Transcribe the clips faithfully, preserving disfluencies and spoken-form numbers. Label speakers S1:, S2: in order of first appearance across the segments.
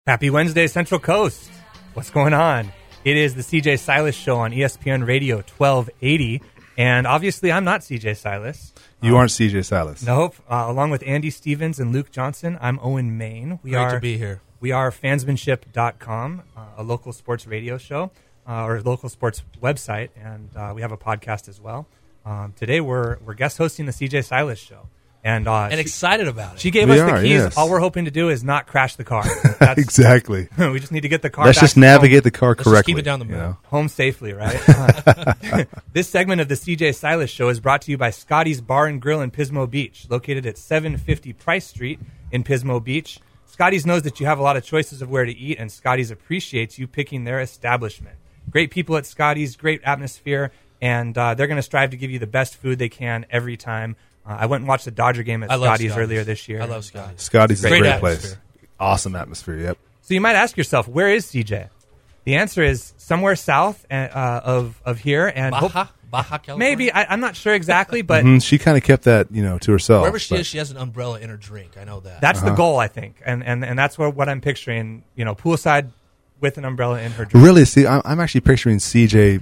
S1: Happy Wednesday, Central Coast. What's going on? It is the C J Silas Show on E S P N Radio twelve eighty, and obviously I'm not C J Silas.
S2: You
S1: um,
S2: aren't C J Silas.
S1: Nope. Uh, along with Andy Stevens and Luke Johnson, I'm Owen Main. We
S3: Great
S1: are,
S3: to be here.
S1: We are fansmanship dot com, uh, a local sports radio show, uh, or local sports website, and uh, we have a podcast as well. Um, today we're we're guest hosting the C J Silas Show. And, uh,
S3: and
S1: she,
S3: excited about it.
S1: She gave
S2: we
S1: us the
S2: are,
S1: keys.
S2: yes.
S1: All we're hoping to do is not crash the car. That's,
S2: Exactly.
S1: we just need to get the car
S2: Let's
S1: back
S2: just
S1: home.
S2: navigate the car
S3: Let's
S2: correctly.
S3: just keep it down the middle.
S2: you know?
S1: Home safely, right? Uh, this segment of the C J Silas Show is brought to you by Scotty's Bar and Grill in Pismo Beach, located at seven fifty Price Street in Pismo Beach. Scotty's knows that you have a lot of choices of where to eat, and Scotty's appreciates you picking their establishment. Great people at Scotty's, great atmosphere, and uh, they're going to strive to give you the best food they can every time. Uh, I went and watched the Dodger game at
S3: I love
S1: Scotty's,
S3: Scotty's
S1: earlier this year.
S3: I love Scotty's.
S2: Scotty's is a
S3: Great
S2: great
S3: atmosphere.
S2: place. Awesome atmosphere, yep.
S1: So you might ask yourself, where is C J? The answer is somewhere south uh, of of here, and
S3: Baja,
S1: hope-
S3: Baja, California.
S1: maybe I, I'm not sure exactly, but
S2: Mhm, She kind of kept that, you know, to herself.
S3: Wherever she
S2: but-
S3: is, she has an umbrella in her drink. I know that.
S1: that's
S2: Uh-huh.
S1: the goal, I think, and and and that's what what I'm picturing. You know, poolside with an umbrella in her drink.
S2: Really, see, I'm, I'm actually picturing C J.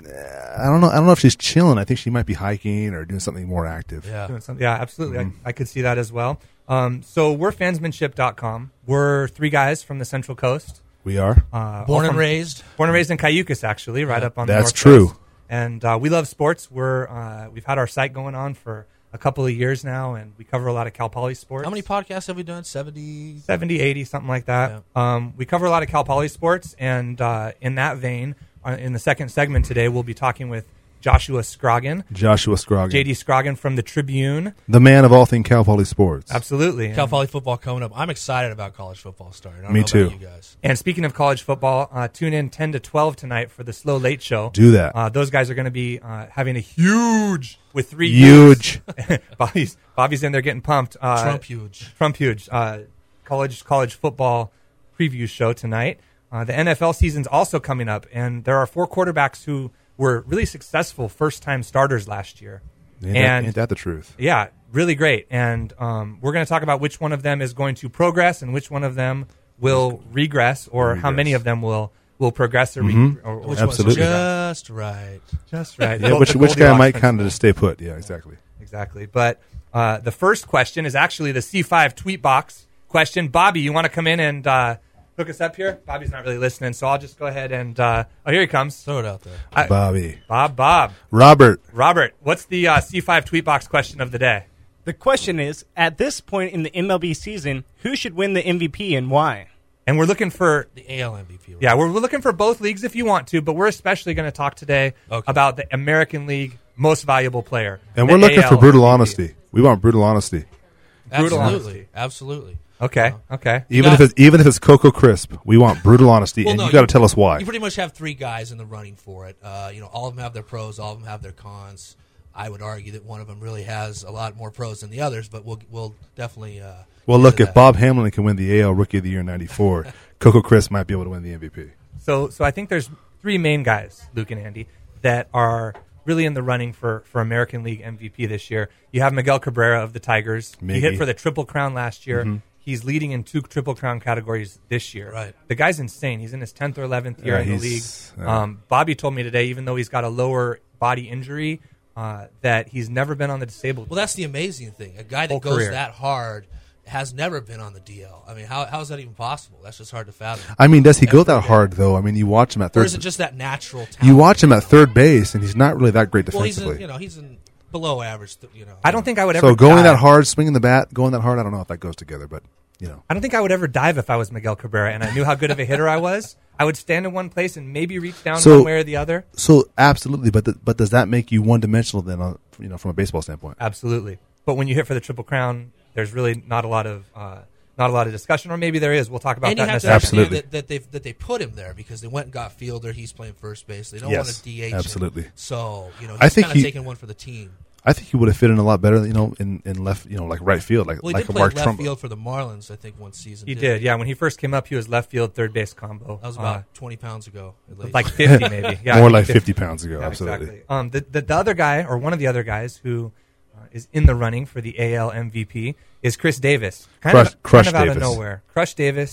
S2: I don't know. I don't know if she's chilling. I think she might be hiking or doing something more active.
S3: yeah.
S1: Doing something. Yeah, absolutely.
S2: Mm-hmm.
S1: I, I could see that as well. Um, so we're fansmanship dot com. We're three guys from the Central Coast.
S2: We are.
S1: Uh,
S3: Born
S1: all
S3: and
S1: from-
S3: raised.
S1: Born and raised in Cayucas, actually, right
S3: Yeah.
S1: up on the
S2: That's
S1: North
S2: true.
S1: Coast. And uh, we love sports. We're uh, we've had our site going on for a couple of years now, and we cover a lot of Cal Poly sports.
S3: How many podcasts have we done? seventy
S1: seventy, eighty, something like that. Um, we cover a lot of Cal Poly sports, and uh, in that vein, uh, in the second segment today, we'll be talking with Joshua Scroggin,
S2: Joshua Scroggin.
S1: J D Scroggin from the Tribune.
S2: The man of all things Cal Poly sports.
S1: Absolutely.
S3: Cal Poly football coming up. I'm excited about college football starting. I don't
S2: Me
S3: know
S2: too.
S3: About you guys.
S1: And speaking of college football, uh, tune in ten to twelve tonight for the Slow Late Show.
S2: Do that.
S1: Uh, those guys are going to be uh, having a huge, with three
S2: Huge.
S1: U's. Bobby's, Bobby's in there getting pumped. Uh,
S3: Trump huge.
S1: Trump huge. Uh, college college football preview show tonight. Uh, the N F L season's also coming up, and there are four quarterbacks who were really successful first-time starters last year.
S2: Ain't,
S1: and
S2: that, ain't that the truth?
S1: yeah, really great. And um, we're going to talk about which one of them is going to progress and which one of them will regress, or how
S2: Regress.
S1: many of them will will progress or, re-
S2: Mhm.
S1: or, or
S3: Which
S2: Absolutely.
S3: one's just right?
S1: just right.
S2: Yeah,
S1: Gold-
S2: which
S1: the
S2: which guy
S1: Goldilocks
S2: might kind
S1: principle.
S2: of just stay put? Yeah, exactly.
S1: Exactly. But uh, the first question is actually the C five tweet box question. Bobby, you want to come in and uh, hook us up here? Bobby's not really listening, so I'll just go ahead and uh, oh, here he comes.
S3: Throw it out there.
S1: I-
S2: Bobby.
S1: Bob, Bob,
S2: Robert.
S1: Robert. What's the uh, C five tweet box question of the day?
S4: The question is, at this point in the M L B season, who should win the M V P and why?
S1: And we're looking for
S3: The A L M V P. Right?
S1: yeah, we're, we're looking for both leagues if you want to, but we're especially going to talk today
S3: Okay.
S1: about the American League most valuable player.
S2: And
S1: the
S2: we're looking
S1: A L
S2: for brutal
S1: M V P.
S2: honesty. We want brutal honesty.
S1: brutal
S3: Absolutely.
S1: honesty.
S3: Absolutely.
S1: Okay, okay.
S2: Even
S3: got-
S2: if it's even if it's Cocoa Crisp, we want brutal honesty,
S3: Well,
S2: and
S3: no,
S2: you got to tell us why.
S3: You pretty much have three guys in the running for it. Uh, you know, all of them have their pros, all of them have their cons. I would argue that one of them really has a lot more pros than the others, but we'll we'll definitely. Uh,
S2: Well,
S3: get
S2: look,
S3: to
S2: if
S3: that.
S2: Bob Hamlin can win the A L Rookie of the Year in ninety-four, Cocoa Crisp might be able to win the M V P.
S1: So, so I think there's three main guys, Luke and Andy, that are really in the running for, for American League M V P this year. You have Miguel Cabrera of the Tigers. He
S2: Miggy.
S1: hit for the Triple Crown last year. He's leading in two Triple Crown categories this year.
S3: Right.
S1: The guy's insane. He's in his tenth or eleventh year
S2: Yeah,
S1: in the league.
S2: he's- yeah.
S1: Um, Bobby told me today, even though he's got a lower body injury, uh, that he's never been on the disabled.
S3: Well, that's the amazing thing. A guy that
S1: Whole
S3: goes
S1: career.
S3: that hard has never been on the D L. I mean, how how is that even possible? That's just hard to fathom.
S2: I mean, does he go that hard though? I mean, you watch him at
S3: Or
S2: third.
S3: is it just that natural talent?
S2: You watch him at third base, and he's not really that great
S3: Well, he's
S2: defensively.
S3: in, you know he's in below average. You know,
S1: I don't think I would ever.
S2: so going
S1: dive.
S2: that hard, swinging the bat, going that hard, I don't know if that goes together, but you know.
S1: I don't think I would ever dive if I was Miguel Cabrera and I knew how good of a hitter I was. I would stand in one place and maybe reach down
S2: So-
S1: one way or the other.
S2: So absolutely, but the, but does that make you one dimensional then? On, you know, from a baseball standpoint.
S1: Absolutely. But when you hit for the Triple Crown, there's really not a lot of uh, not a lot of discussion, or maybe there is. We'll talk about
S3: and you
S1: that in a
S3: have to
S1: second.
S3: understand
S2: Absolutely.
S3: that, that they that they put him there because they went and got fielder. He's playing first base. They don't
S2: Yes,
S3: want to D H
S2: absolutely.
S3: him. So you know,
S2: I
S3: he's
S2: think
S3: kind of
S2: he-
S3: taking one for the team.
S2: I think he would have fit in a lot better, you know, in, in left, you know, like right field, like
S3: Well, he
S2: like
S3: did
S2: a
S3: play
S2: Mark
S3: left
S2: Trumbo.
S3: field for the Marlins, I think, one season.
S1: He
S3: didn't
S1: did, yeah. When he first came up, he was left field, third base combo.
S3: That was about
S1: Uh,
S3: twenty pounds ago. At least.
S1: like fifty, maybe. Yeah, I
S2: More
S1: think
S2: like fifty pounds ago,
S1: Yeah,
S2: absolutely.
S1: exactly. Um, the, the the other guy, or one of the other guys who uh, is in the running for the A L M V P, is Chris Davis. Kind
S2: Crush-
S1: of,
S2: Crush
S1: kind of out of
S2: Davis.
S1: nowhere. Crush Davis.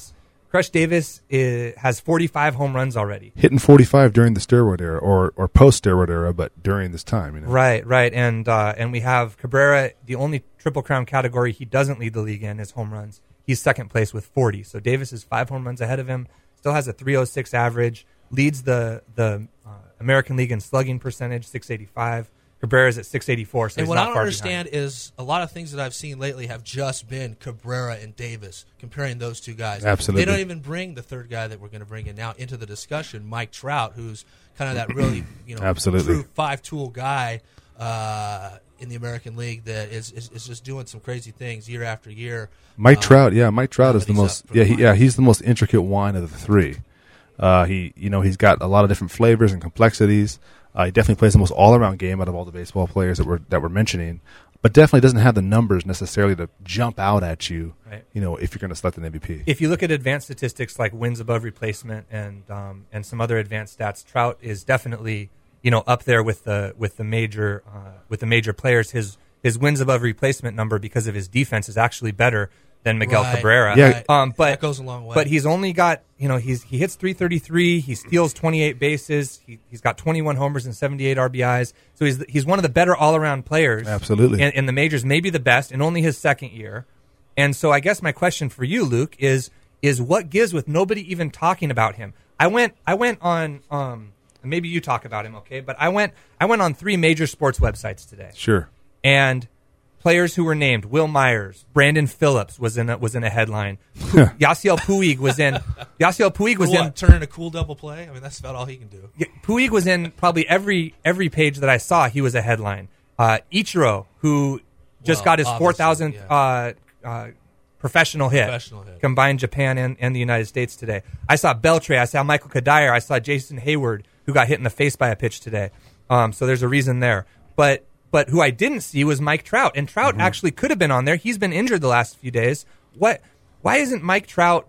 S1: Crush Davis is, has forty-five home runs already.
S2: Hitting forty-five during the steroid era, or or post steroid era, but during this time, you know.
S1: Right, right, and uh, and we have Cabrera. The only Triple Crown category he doesn't lead the league in is home runs. He's second place with forty. So Davis is five home runs ahead of him. Still has a three oh six average. Leads the the uh, American League in slugging percentage, six eighty-five. Cabrera's at six eighty-four, so
S3: and
S1: he's
S3: what
S1: not
S3: I don't
S1: far
S3: understand
S1: behind.
S3: is a lot of things that I've seen lately have just been Cabrera and Davis, comparing those two guys.
S2: Absolutely.
S3: They don't even bring the third guy that we're going to bring in now into the discussion, Mike Trout, who's kind of that really, you know,
S2: Absolutely.
S3: true five-tool guy uh, in the American League that is, is is just doing some crazy things year after year.
S2: Mike
S3: Um,
S2: Trout, yeah, Mike Trout
S3: now
S2: is
S3: that
S2: the
S3: he's
S2: most,
S3: up for
S2: yeah,
S3: the
S2: he,
S3: line.
S2: yeah, he's the most intricate wine of the three. Uh, he, you know, he's got a lot of different flavors and complexities. Uh, he definitely plays the most all-around game out of all the baseball players that we're that we're mentioning, but definitely doesn't have the numbers necessarily to jump out at you.
S1: Right.
S2: You know, if you're going to select an M V P.
S1: If you look at advanced statistics like wins above replacement and um, and some other advanced stats, Trout is definitely you know up there with the with the major uh, with the major players. His his wins above replacement number because of his defense is actually better than Miguel
S3: Right,
S1: Cabrera.
S2: Yeah.
S3: right.
S1: Um, but
S3: that goes a long way.
S1: But he's only got you know he's he hits three thirty-three. He steals twenty-eight bases. He, he's got twenty-one homers and seventy-eight R B Is. So he's he's one of the better all around players.
S2: Absolutely.
S1: in, in the majors, maybe the best, in only his second year. And so I guess my question for you, Luke, is is what gives with nobody even talking about him? I went I went on um, maybe you talk about him, okay? But I went I went on three major sports websites today.
S2: Sure.
S1: And players who were named: Will Myers, Brandon Phillips was in a, was in a headline. Yasiel Puig was in. Yasiel Puig was
S3: Cool,
S1: in.
S3: what, turn in a cool double play? I mean, that's about all he can do.
S1: Yeah, Puig was in probably every every page that I saw. He was a headline. Uh, Ichiro, who just
S3: Well,
S1: got his
S3: obviously,
S1: four thousandth
S3: yeah.
S1: uh, uh, professional hit,
S3: Professional hit.
S1: combined Japan and, and the United States today. I saw Beltre. I saw Michael Kadire. I saw Jason Hayward, who got hit in the face by a pitch today. Um, so there's a reason there. But but who I didn't see was Mike Trout, and Trout
S2: Mm-hmm.
S1: actually could have been on there. He's been injured the last few days. What? Why isn't Mike Trout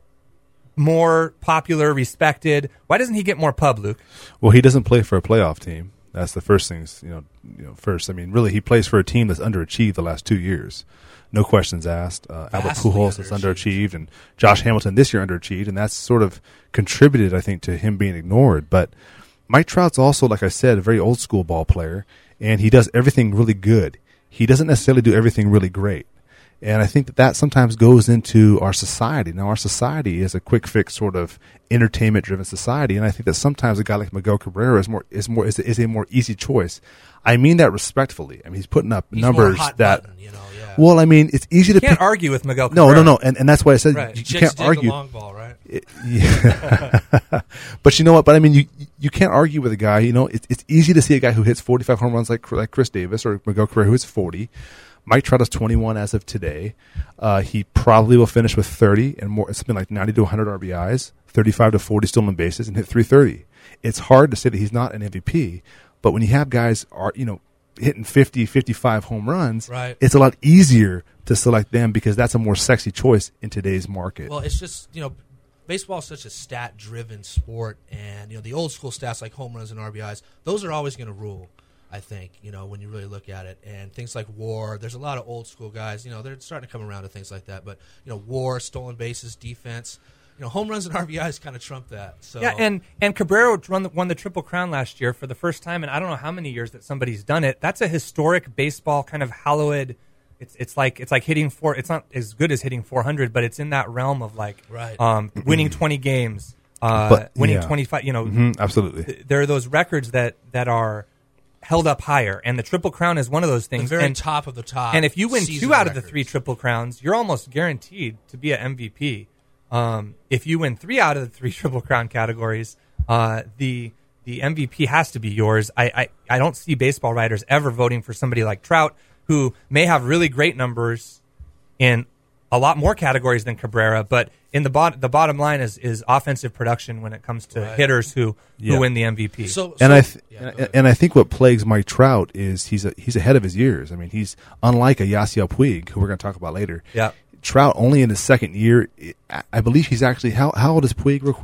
S1: more popular, respected? Why doesn't he get more pub, Luke?
S2: Well, he doesn't play for a playoff team. That's the first things, you know, you know, first. I mean, really, he plays for a team that's underachieved the last two years. No questions asked. Uh, Albert
S3: Vastly
S2: Pujols is
S3: underachieved.
S2: underachieved, and Josh Hamilton this year underachieved, and that's sort of contributed, I think, to him being ignored. But Mike Trout's also, like I said, a very old school ball player, and he does everything really good. He doesn't necessarily do everything really great. And I think that that sometimes goes into our society. Now, our society is a quick fix sort of entertainment driven society, and I think that sometimes a guy like Miguel Cabrera is more is more is a, is a more easy choice. I mean that respectfully. I mean he's putting up
S3: He's
S2: numbers
S3: more hot
S2: that.
S3: button, you know, yeah.
S2: Well, I mean it's easy to
S1: Can't
S2: pick.
S1: argue with Miguel
S2: No,
S1: Cabrera.
S2: no, no, and and that's why I said
S1: Right.
S2: you, you
S3: Chicks
S2: can't
S3: dig
S2: argue.
S3: the long ball, right?
S2: It- yeah. But you know what? But I mean, you you can't argue with a guy. You know, it's it's easy to see a guy who hits forty-five home runs like like Chris Davis or Miguel Cabrera who hits forty. Mike Trout is twenty-one as of today. Uh, he probably will finish with thirty and more. It's been like ninety to one hundred R B Is, thirty-five to forty stolen bases, and hit three thirty. It's hard to say that he's not an M V P, but when you have guys are you know hitting fifty, fifty-five home runs,
S3: Right.
S2: it's a lot easier to select them because that's a more sexy choice in today's market.
S3: Well, it's just, you know, baseball is such a stat-driven sport, and, you know, the old school stats like home runs and R B Is, those are always going to rule, I think, you know, when you really look at it. And things like WAR, there's a lot of old school guys, you know, they're starting to come around to things like that. But, you know, WAR, stolen bases, defense, you know, home runs and R B Is kind of trump that. So
S1: Yeah, and and Cabrera won the, won the Triple Crown last year for the first time, and I don't know how many years that somebody's done it. That's a historic baseball kind of hallowed. It's it's like it's like hitting four. It's not as good as hitting four hundred, but it's in that realm of like
S3: Right.
S1: um, winning twenty games, uh,
S2: But,
S1: winning
S2: yeah.
S1: twenty-five. You know,
S2: Mhm, absolutely.
S1: th- there are those records that that are held up higher, and the Triple Crown is one of those
S3: the
S1: things.
S3: very
S1: and,
S3: top of the top.
S1: and if you win
S3: season
S1: two out of the
S3: records.
S1: three Triple Crowns, you're almost guaranteed to be an M V P. Um, if you win three out of the three Triple Crown categories, uh, the the M V P has to be yours. I, I, I don't see baseball writers ever voting for somebody like Trout, who may have really great numbers in a lot more categories than Cabrera, but in the bot- the bottom line is is offensive production when it comes to
S3: Right.
S1: hitters who,
S2: Yeah.
S1: who win the M V P.
S3: So,
S2: And
S3: so-
S2: I th-
S3: yeah, go
S2: and,
S3: ahead.
S2: and I think what plagues Mike Trout is he's a, he's ahead of his years. I mean, he's unlike a Yasiel Puig, who we're going to talk about later.
S1: Yeah.
S2: Trout only in his second year. I- I believe he's actually how how old is Puig? Real quick,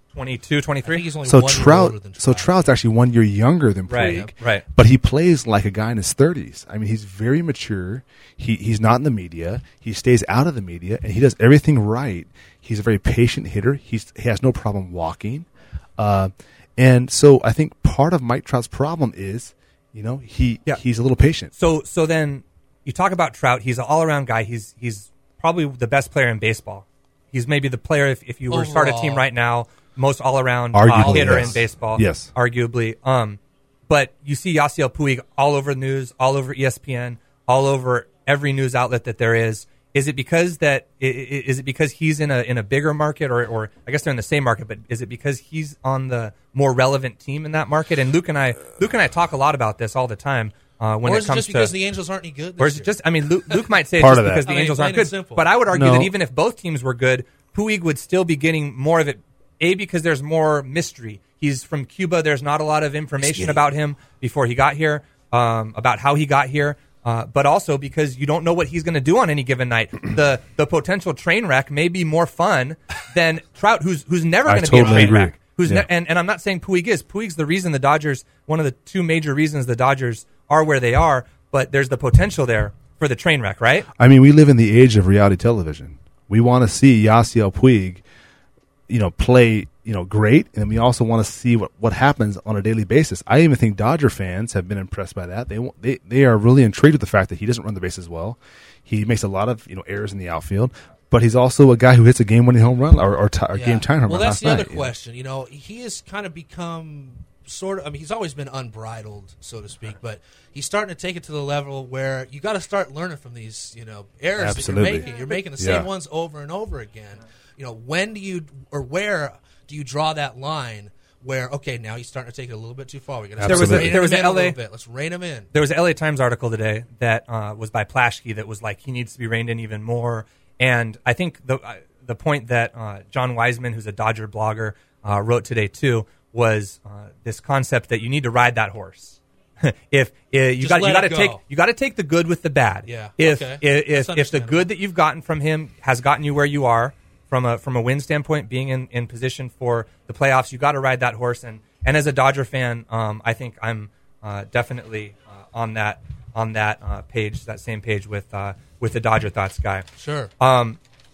S1: twenty-two, twenty-three.
S3: I think he's only
S2: So
S3: one year
S2: Trout,
S3: older than
S2: so
S3: Trout.
S2: Trout's actually one year younger than
S1: Right,
S2: Puig,
S1: right.
S2: but he plays like a guy in his thirties. I mean, he's very mature. He he's not in the media. He stays out of the media, and he does everything right. He's a very patient hitter. He's he has no problem walking, uh, and so I think part of Mike Trout's problem is, you know, he
S1: Yeah.
S2: he's a little patient.
S1: So so then you talk about Trout. He's an all-around guy. He's he's probably the best player in baseball. He's maybe the player, if, if you were to start a team
S3: Overall.
S1: right now, most all-around uh,
S2: Arguably,
S1: hitter
S2: yes.
S1: in baseball.
S2: Yes.
S1: Arguably. Um, but you see Yasiel Puig all over the news, all over E S P N, all over every news outlet that there is. Is it because that i- i- is it because he's in a in a bigger market, or, or I guess they're in the same market, but is it because he's on the more relevant team in that market? And Luke and I Luke and I talk a lot about this all the time uh, when
S3: or
S1: it
S3: is it
S1: comes
S3: just
S1: to
S3: because the Angels aren't any good? This
S1: or is
S3: year?
S1: it just? I mean, Luke, Luke might say it's
S2: Part
S1: just
S2: of that.
S1: because the
S3: I mean,
S1: Angels
S3: plain
S1: aren't
S3: and
S1: good.
S3: simple.
S1: But I would argue
S2: No.
S1: that even if both teams were good, Puig would still be getting more of it. A, because there's more mystery. He's from Cuba. There's not a lot of information about him before he got here, um, about how he got here. Uh, but also because you don't know what he's going to do on any given night. The the potential train wreck may be more fun than Trout, who's who's never
S2: I
S1: going to
S2: totally
S1: be a train
S2: agree.
S1: wreck. Who's
S2: Yeah.
S1: ne- and, and I'm not saying Puig is. Puig's the reason the Dodgers, one of the two major reasons the Dodgers are where they are, but there's the potential there for the train wreck, right?
S2: I mean, we live in the age of reality television. We want to see Yasiel Puig, you know, play, you know, great, and we also want to see what, what happens on a daily basis. I even think Dodger fans have been impressed by that. They wa- they they are really intrigued with the fact that he doesn't run the bases well. He makes a lot of, you know, errors in the outfield, but he's also a guy who hits a game-winning home run or, or, t- or
S3: Yeah.
S2: game-tying home
S3: well,
S2: run
S3: that's
S2: last
S3: the
S2: night.
S3: other
S2: you know.
S3: question. You know, he has kind of become sort of. I mean, he's always been unbridled, so to speak, but he's starting to take it to the level where you got to start learning from these, you know, errors
S2: Absolutely.
S3: that you're making. You're making the same
S2: Yeah.
S3: ones over and over again. You know, when do you or where do you draw that line? Where okay, now he's starting to take it a little bit too far. We got to
S1: There was a-
S3: rein
S1: there was
S3: him
S1: an
S3: in a
S1: L A
S3: little bit. Let's rein him in.
S1: There was an L A Times article today that uh, was by Plaschke that was like he needs to be reined in even more. And I think the uh, the point that uh, John Wiseman, who's a Dodger blogger, uh, wrote today too was uh, this concept that you need to ride that horse. if uh, you
S3: Just
S1: got
S3: let
S1: you got to
S3: it go.
S1: take you got to take the good with the bad.
S3: Yeah,
S1: If
S3: okay.
S1: if if,
S3: That's
S1: if the
S3: understandable.
S1: good that you've gotten from him has gotten you where you are from a from a win standpoint, being in, in position for the playoffs, you got to ride that horse. And and as a Dodger fan, um, I think I'm uh, definitely uh, on that on that uh, page, that same page with uh, with the Dodger Thoughts guy.
S3: Sure.
S1: Um,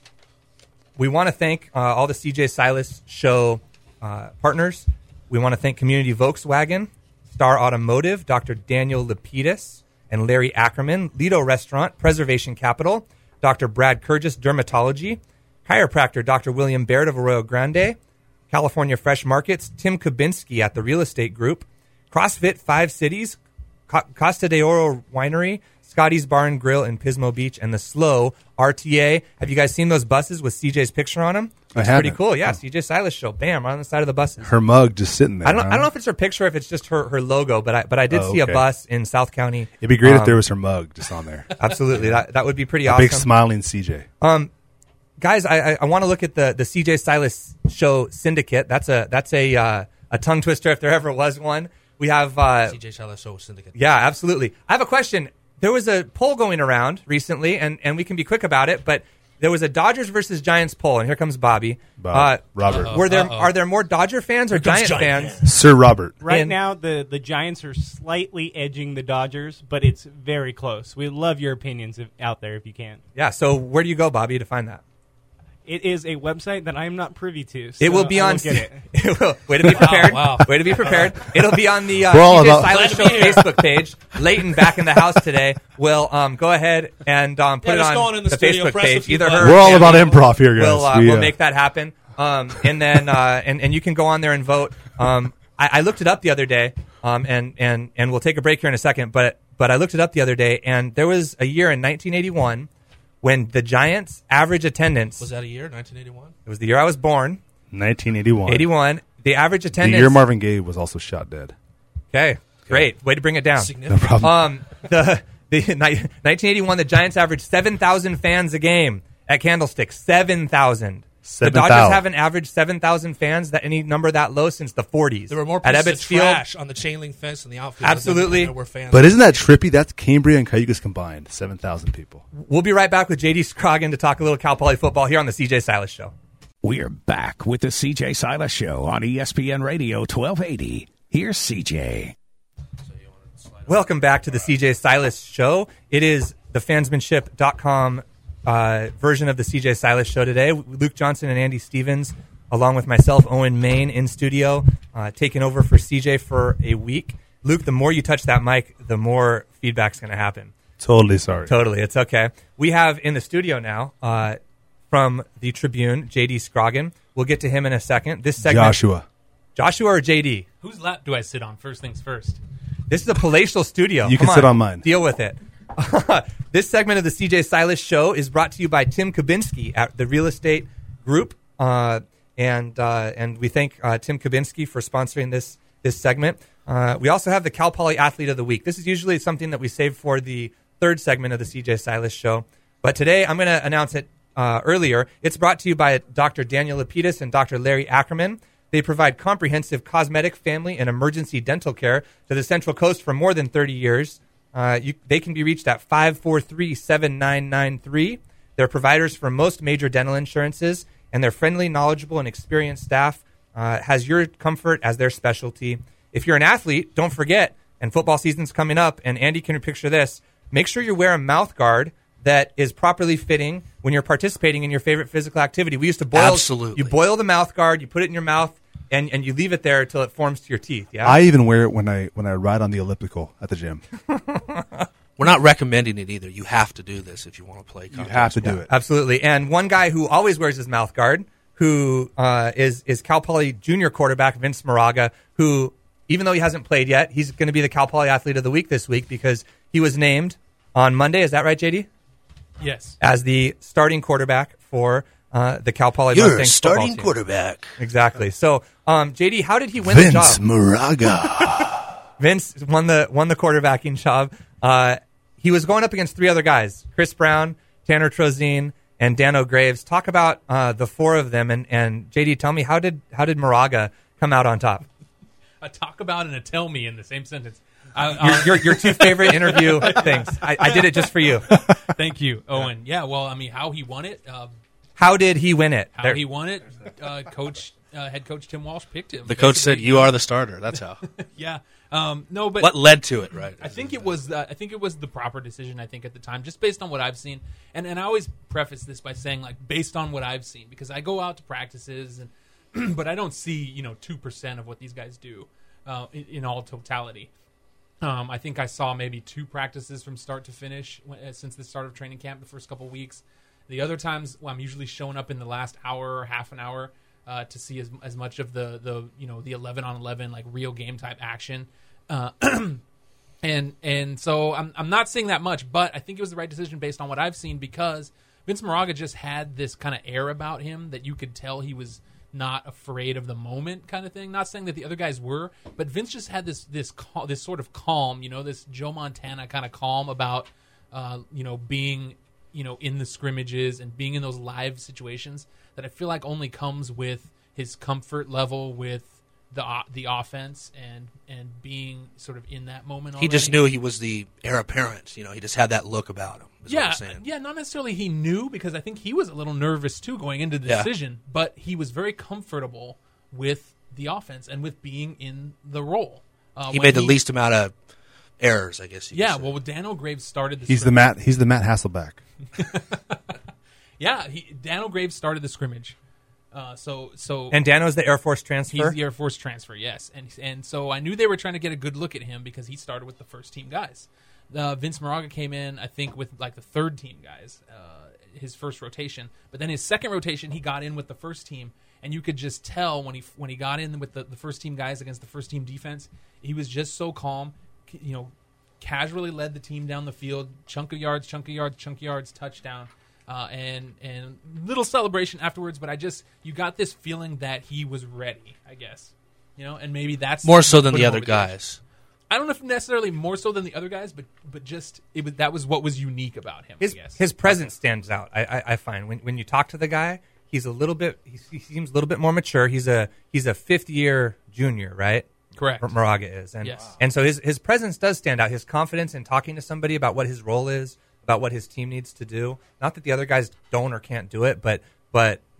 S1: we want to thank uh, all the C J Silas Show uh, partners. We want to thank Community Volkswagen, Star Automotive, Doctor Daniel Lapidus, and Larry Ackerman, Lido Restaurant, Preservation Capital, Doctor Brad Kurgis, Dermatology, Chiropractor Doctor William Baird of Arroyo Grande, California Fresh Markets, Tim Kubinski at the Real Estate Group, CrossFit Five Cities, Co- Costa de Oro Winery, Scotty's Bar and Grill in Pismo Beach, and the Slow R T A. Have you guys seen those buses with C J's picture on them?
S2: I
S1: It's pretty
S2: haven't.
S1: cool. Yeah,
S2: Oh.
S1: C J Silas Show. Bam, right on the side of the buses.
S2: Her mug just sitting there.
S1: I don't.
S2: huh?
S1: I don't know if it's her picture, or if it's just her, her logo, but I but I did
S2: Oh,
S1: see
S2: okay.
S1: a bus in South County.
S2: It'd be great
S1: Um,
S2: if there was her mug just on there.
S1: Absolutely, that that would be pretty
S2: A
S1: awesome.
S2: big smiling C J.
S1: Um, guys, I, I, I want to look at the, the C J Silas Show Syndicate. That's a that's a uh, a tongue twister if there ever was one. We have uh,
S3: C J Silas Show Syndicate.
S1: yeah, absolutely. I have a question. There was a poll going around recently, and, and we can be quick about it, but there was a Dodgers versus Giants poll, and here comes Bobby.
S2: Bob,
S1: Uh,
S2: Robert.
S1: were there
S3: Uh-oh.
S1: are there more Dodger fans or
S3: comes
S1: Giant
S3: Giant
S1: fans?
S2: Sir Robert.
S4: Right
S1: And-
S4: now, the, the Giants are slightly edging the Dodgers, but it's very close. We love your opinions if, out there if you can.
S1: Yeah. So where do you go, Bobby, to find that?
S4: It is a website that I am not privy to.
S1: It will
S4: so
S1: be
S4: I
S1: on.
S4: will get it.
S1: It will- way to be prepared.
S3: wow.
S1: Way to be prepared. It'll be on the uh,
S2: We're all
S1: C J
S2: about-
S1: Silas Show
S3: Glad to be here.
S1: Facebook page. Leighton back in the house today will um, go ahead and um, put
S3: Yeah,
S1: it
S3: just
S1: on
S3: go on in the
S1: the
S3: studio,
S1: Facebook
S3: press a
S1: page.
S3: few
S1: Either her,
S3: buttons.
S2: We're all
S1: or
S2: about
S1: Tammy
S2: improv here, guys.
S1: We'll, uh,
S2: We,
S1: we'll
S2: uh,
S1: make that happen. Um, and then uh, and and you can go on there and vote. Um, I, I looked it up the other day, um, and and and we'll take a break here in a second. But but I looked it up the other day, and there was a year in nineteen eighty-one when the Giants' average attendance
S3: Was that a year, nineteen eighty-one?
S1: it was the year I was born,
S2: nineteen eighty-one.
S1: eighty-one. The average
S2: The
S1: attendance.
S2: year Marvin Gaye was also shot dead.
S1: Okay, great way to bring it down.
S2: No
S3: Significant.
S2: problem.
S1: Um, the the ni- nineteen eighty-one, the Giants averaged seven thousand fans a game at Candlestick. Seven thousand. The
S2: Seven
S1: Dodgers
S2: thousand.
S1: haven't averaged seven thousand fans that any number that low since the forties.
S3: There were more
S1: at
S3: pieces
S1: Ebbets
S3: of
S1: Field.
S3: trash on the chain link fence in the outfield.
S1: Absolutely.
S3: Than there were fans.
S2: But isn't that trippy? That's Cambria and Cayugas combined. seven thousand people.
S1: We'll be right back with J D Scroggin to talk a little Cal Poly football here on the C J Silas Show.
S5: We're back with the C J Silas Show on E S P N Radio twelve eighty. Here's C J.
S1: Welcome back to the C J Silas Show. It is the fansmanship dot com uh, version of the C J Silas Show today. Luke Johnson and Andy Stevens, along with myself, Owen Main, in studio, uh, taking over for C J for a week. Luke, the more you touch that mic, the more feedback's going to happen.
S2: Totally sorry.
S1: Totally. It's okay. We have in the studio now, uh, from the Tribune, J D Scroggin. We'll get to him in a second. This segment,
S2: Joshua.
S1: Joshua or J D?
S6: Whose lap do I sit on? First things first.
S1: This is a palatial studio.
S2: You
S1: Come
S2: can sit on mine.
S1: Deal with it. This segment of the C J Silas Show is brought to you by Tim Kubinski at the Real Estate Group, uh, and uh, and we thank uh, Tim Kubinski for sponsoring this this segment. Uh, we also have the Cal Poly Athlete of the Week. This is usually something that we save for the third segment of the C J Silas Show, but today I'm going to announce it uh, earlier. It's brought to you by Doctor Daniel Lapidus and Doctor Larry Ackerman. They provide comprehensive cosmetic, family, and emergency dental care to the Central Coast for more than thirty years. Uh, you, they can be reached at five four three, seven nine nine three. They're providers for most major dental insurances, and their friendly, knowledgeable, and experienced staff uh, has your comfort as their specialty. If you're an athlete, don't forget, and football season's coming up, and Andy can picture this, make sure you wear a mouth guard that is properly fitting when you're participating in your favorite physical activity. We used to boil.
S3: Absolutely.
S1: You boil the mouth guard, you put it in your mouth, and, and you leave it there until it forms to your teeth. Yeah.
S2: I even wear it when I when I ride on the elliptical at the gym.
S3: We're not recommending it either. You have to do this if you want to play.
S2: You have to do
S3: sport.
S2: it.
S1: Absolutely. And one guy who always wears his mouth guard, who uh, is is Cal Poly junior quarterback Vince Moraga, who, even though he hasn't played yet, he's going to be the Cal Poly Athlete of the Week this week because he was named on Monday. Is that right, J D?
S6: Yes.
S1: As the starting quarterback for uh, the Cal Poly
S3: You're
S1: Mustangs
S3: a starting
S1: football team.
S3: quarterback.
S1: Exactly. So, um, J D, how did he win the job?
S2: Vince Moraga.
S1: Vince won the won the quarterbacking job. Uh, he was going up against three other guys: Chris Brown, Tanner Trozine, and Dano Graves. Talk about uh, the four of them, and, and J D, tell me how did how did Moraga come out on top?
S6: A talk about and a tell me in the same sentence. I,
S1: Your, your, your two favorite interview things. I, I did it just for you.
S6: Thank you, Owen. Yeah, well, I mean, how he won it, uh,
S1: How did he win it?
S6: how
S1: There-
S6: he won it, uh, coach, uh, head coach Tim Walsh picked him.
S3: The coach said,
S6: Basically,
S3: "You are the starter." That's how.
S6: Yeah. Um, no, but
S3: What led to it, right?
S6: I think it was the, I think it was the proper decision. I think at the time, just based on what I've seen, and and I always preface this by saying like based on what I've seen, because I go out to practices and but I don't see you know two percent of what these guys do uh, in, in all totality. Um, I think I saw maybe two practices from start to finish when, uh, since the start of training camp, the first couple of weeks. The other times, well, I'm usually showing up in the last hour or half an hour uh, to see as as much of the the you know the eleven on eleven like real game type action. Uh, and and so I'm I'm not seeing that much, but I think it was the right decision based on what I've seen because Vince Moraga just had this kind of air about him that you could tell he was not afraid of the moment kind of thing. Not saying that the other guys were, but Vince just had this this cal- this sort of calm, you know, this Joe Montana kind of calm about uh, you know being you know in the scrimmages and being in those live situations that I feel like only comes with his comfort level with the uh, the offense and and being sort of in that moment already.
S3: He just knew he was the heir apparent. You know, he just had that look about him. Is what
S6: Yeah,
S3: I'm saying.
S6: yeah, not necessarily he knew because I think he was a little nervous too going into the
S3: Yeah.
S6: decision, but he was very comfortable with the offense and with being in the role. Uh,
S3: He
S6: when
S3: made the least amount of errors, I guess. You
S6: Yeah,
S3: could say.
S6: well, when Daniel Graves started the
S2: He's the
S6: scrimmage-
S2: Matt. He's the Matt Hasselback.
S6: Yeah, he, Daniel Graves started the scrimmage. Uh, so so
S1: and Dano's the Air Force transfer.
S6: He's the Air Force transfer, yes, and and so I knew they were trying to get a good look at him because he started with the first team guys. Uh, Vince Moraga came in, I think, with like the third team guys, uh, his first rotation. But then his second rotation, he got in with the first team, and you could just tell when he when he got in with the, the first team guys against the first team defense, he was just so calm, you know, casually led the team down the field, chunk of yards, chunk of yards, chunk of yards, touchdown. Uh, and and little celebration afterwards, but I just you got this feeling that he was ready, I guess, you know, and maybe that's
S3: more so than
S6: put
S3: the
S6: him
S3: other
S6: over the edge.
S3: guys.
S6: I don't know if necessarily more so than the other guys, but but just it was that was what was unique about him.
S1: His
S6: I guess
S1: his presence stands out. I, I, I find when when you talk to the guy, he's a little bit. He, he seems a little bit more mature. He's a he's a fifth year junior, right?
S6: Correct.
S1: Moraga is, and
S6: Yes.
S1: and so his his presence does stand out. His confidence in talking to somebody about what his role is, about what his team needs to do. Not that the other guys don't or can't do it, but but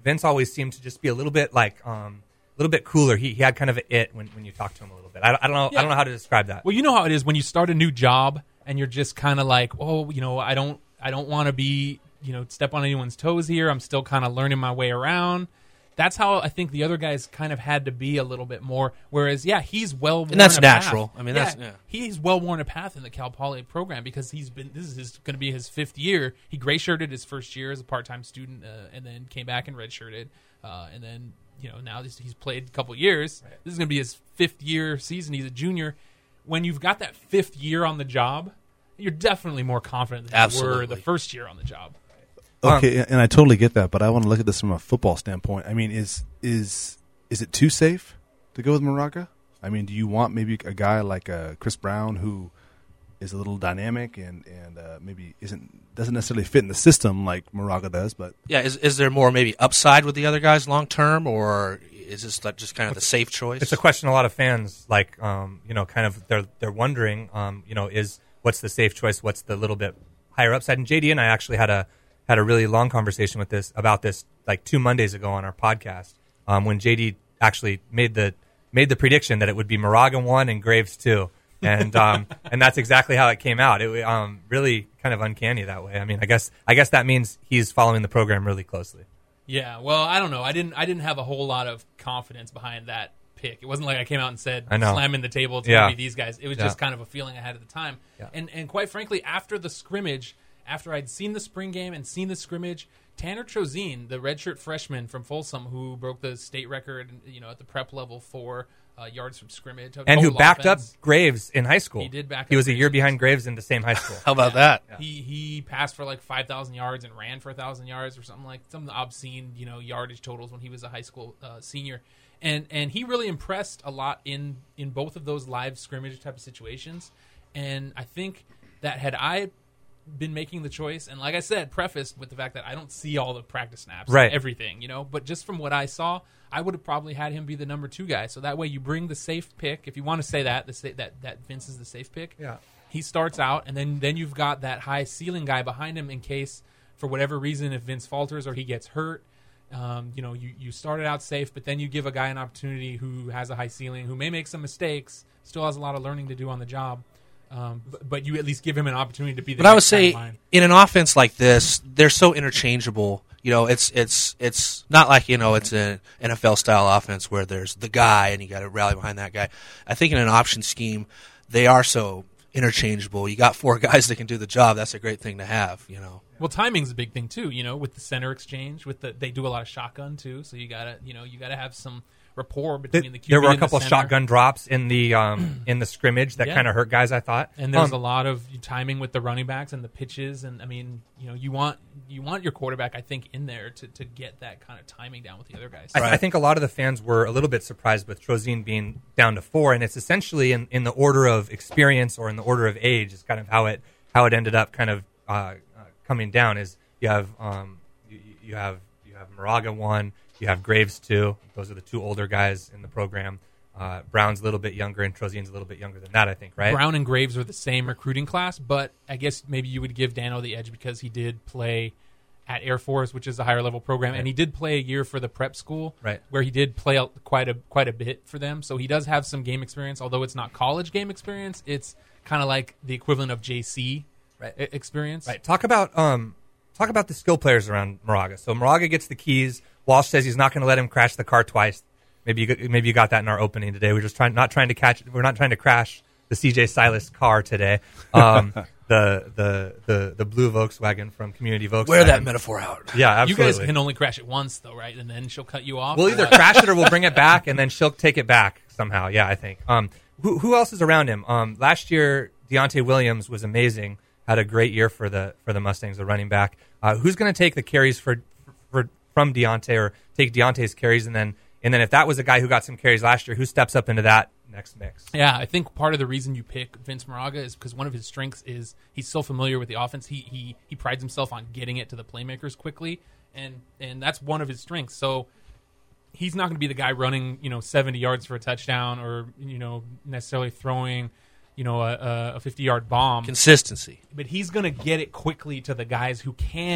S1: Vince always seemed to just be a little bit like um, a little bit cooler. He he had kind of an it when, when you talked to him a little bit. I, I don't know.
S6: Yeah.
S1: I don't know how to describe that.
S6: Well, you know how it is when you start a new job and you're just kind of like, oh, you know, I don't I don't want to be, you know, step on anyone's toes here. I'm still kind of learning my way around. That's how I think the other guys kind of had to be a little bit more. Whereas, yeah, he's well worn
S3: And that's
S6: a
S3: natural.
S6: path.
S3: I mean,
S6: yeah,
S3: that's- yeah.
S6: he's well worn a path in the Cal Poly program because he's been. This is going to be his fifth year. He gray shirted his first year as a part time student, uh, and then came back and red shirted, uh, and then you know now he's, he's played a couple years. Right. This is going to be his fifth year season. He's a junior. When you've got that fifth year on the job, you're definitely more confident than
S3: Absolutely.
S6: you were the first year on the job.
S2: Okay, and I totally get that, but I want to look at this from a football standpoint. I mean, is is is it too safe to go with Moraga? I mean, do you want maybe a guy like uh, Chris Brown who is a little dynamic and and uh, maybe isn't doesn't necessarily fit in the system like Moraga does? But
S3: Yeah, is is there more maybe upside with the other guys long term, or is this like just kind of the safe choice?
S1: It's a question a lot of fans like, um, you know, kind of they're they're wondering, um, you know, is what's the safe choice? What's the little bit higher upside? And J D and I actually had a had a really long conversation with this about this like two Mondays ago on our podcast um, when J D actually made the made the prediction that it would be Moraga one and Graves two, and um, and that's exactly how it came out. It um, really kind of uncanny that way. I mean, I guess I guess that means he's following the program really closely.
S6: Yeah, well, I don't know. I didn't. I didn't have a whole lot of confidence behind that pick. It wasn't like I came out and said,
S1: I know.
S6: slamming the table to
S1: Yeah.
S6: be these guys. It was
S1: Yeah.
S6: just kind of a feeling I had at the time.
S1: Yeah.
S6: And and quite frankly, after the scrimmage, after I'd seen the spring game and seen the scrimmage, Tanner Trozine, the redshirt freshman from Folsom, who broke the state record, you know, at the prep level for uh, yards from scrimmage,
S1: And who
S6: total
S1: backed
S6: offense.
S1: up Graves in high school.
S6: He did back
S1: He
S6: up
S1: was a year
S6: Graves.
S1: behind Graves in the same high school.
S3: How about that?
S6: He he passed for like five thousand yards and ran for a thousand yards or something like some obscene, you know, yardage totals when he was a high school uh, senior, and and he really impressed a lot in in both of those live scrimmage type of situations, and I think that had I been making the choice, and like I said, prefaced with the fact that I don't see all the practice snaps,
S1: Right.
S6: everything, you know, but just from what I saw, I would have probably had him be the number two guy. So that way, you bring the safe pick, if you want to say that, the sa- that that Vince is the safe pick.
S1: Yeah.
S6: He starts out, and then then you've got that high ceiling guy behind him in case, for whatever reason, if Vince falters or he gets hurt. Um, you know, you, you started out safe, but then you give a guy an opportunity who has a high ceiling, who may make some mistakes, still has a lot of learning to do on the job. Um, but, but you at least give him an opportunity to be the
S3: But I would
S6: next guy in
S3: say
S6: line.
S3: in an offense like this, they're so interchangeable. You know, it's it's it's not like, you know, it's an N F L style offense where there's the guy and you got to rally behind that guy. I think in an option scheme, they are so interchangeable. You got four guys that can do the job. That's a great thing to have. You know.
S6: Well, timing's a big thing too. You know, with the center exchange, with the they do a lot of shotgun too. So you gotta, you know, you gotta have some rapport between the Q B
S1: There were a
S6: and the
S1: couple
S6: center.
S1: shotgun drops in the um, in the scrimmage that
S6: Yeah.
S1: kind of hurt guys, I thought.
S6: And there's
S1: Um,
S6: a lot of timing with the running backs and the pitches, and I mean, you know, you want you want your quarterback, I think, in there to, to get that kind of timing down with the other guys.
S1: I, I think a lot of the fans were a little bit surprised with Trozine being down to four, and it's essentially in, in the order of experience or in the order of age is kind of how it how it ended up kind of uh, uh, coming down. Is you have um, you, you have you have Moraga one, you have Graves two. Those are the two older guys in the program. Uh, Brown's a little bit younger, and Trozine's a little bit younger than that, I think, right?
S6: Brown and Graves were the same recruiting class, but I guess maybe you would give Dano the edge because he did play at Air Force, which is a higher level program,
S1: Right.
S6: and he did play a year for the prep school,
S1: Right.
S6: where he did play a, quite a quite a bit for them. So he does have some game experience, although it's not college game experience. It's kind of like the equivalent of J C
S1: Right.
S6: e- experience.
S1: Right. Talk about um, talk about the skill players around Moraga. So Moraga gets the keys. Walsh says he's not going to let him crash the car twice. Maybe you got- maybe you got that in our opening today. We're just trying not trying to catch. We're not trying to crash the C J Silas car today. Um, the the the the blue Volkswagen from Community Volkswagen.
S3: Wear that metaphor out.
S1: Yeah, absolutely.
S6: You guys can only crash it once, though, right? And then she'll cut you off.
S1: We'll
S6: or
S1: either
S6: what?
S1: crash it or we'll bring it back, and then she'll take it back somehow. Yeah, I think. Um, who who else is around him? Um, last year, Deontay Williams was amazing. Had a great year for the for the Mustangs, the running back. Uh, who's going to take the carries for, for from Deontay, or take Deontay's carries, and then and then if that was a guy who got some carries last year, who steps up into that next mix?
S6: Yeah, I think part of the reason you pick Vince Moraga is because one of his strengths is he's so familiar with the offense. He he he prides himself on getting it to the playmakers quickly, and and that's one of his strengths. So he's not going to be the guy running, you know, seventy yards for a touchdown, or you know, necessarily throwing, you know, a, a fifty-yard bomb.
S3: Consistency.
S6: But he's going to get it quickly to the guys who can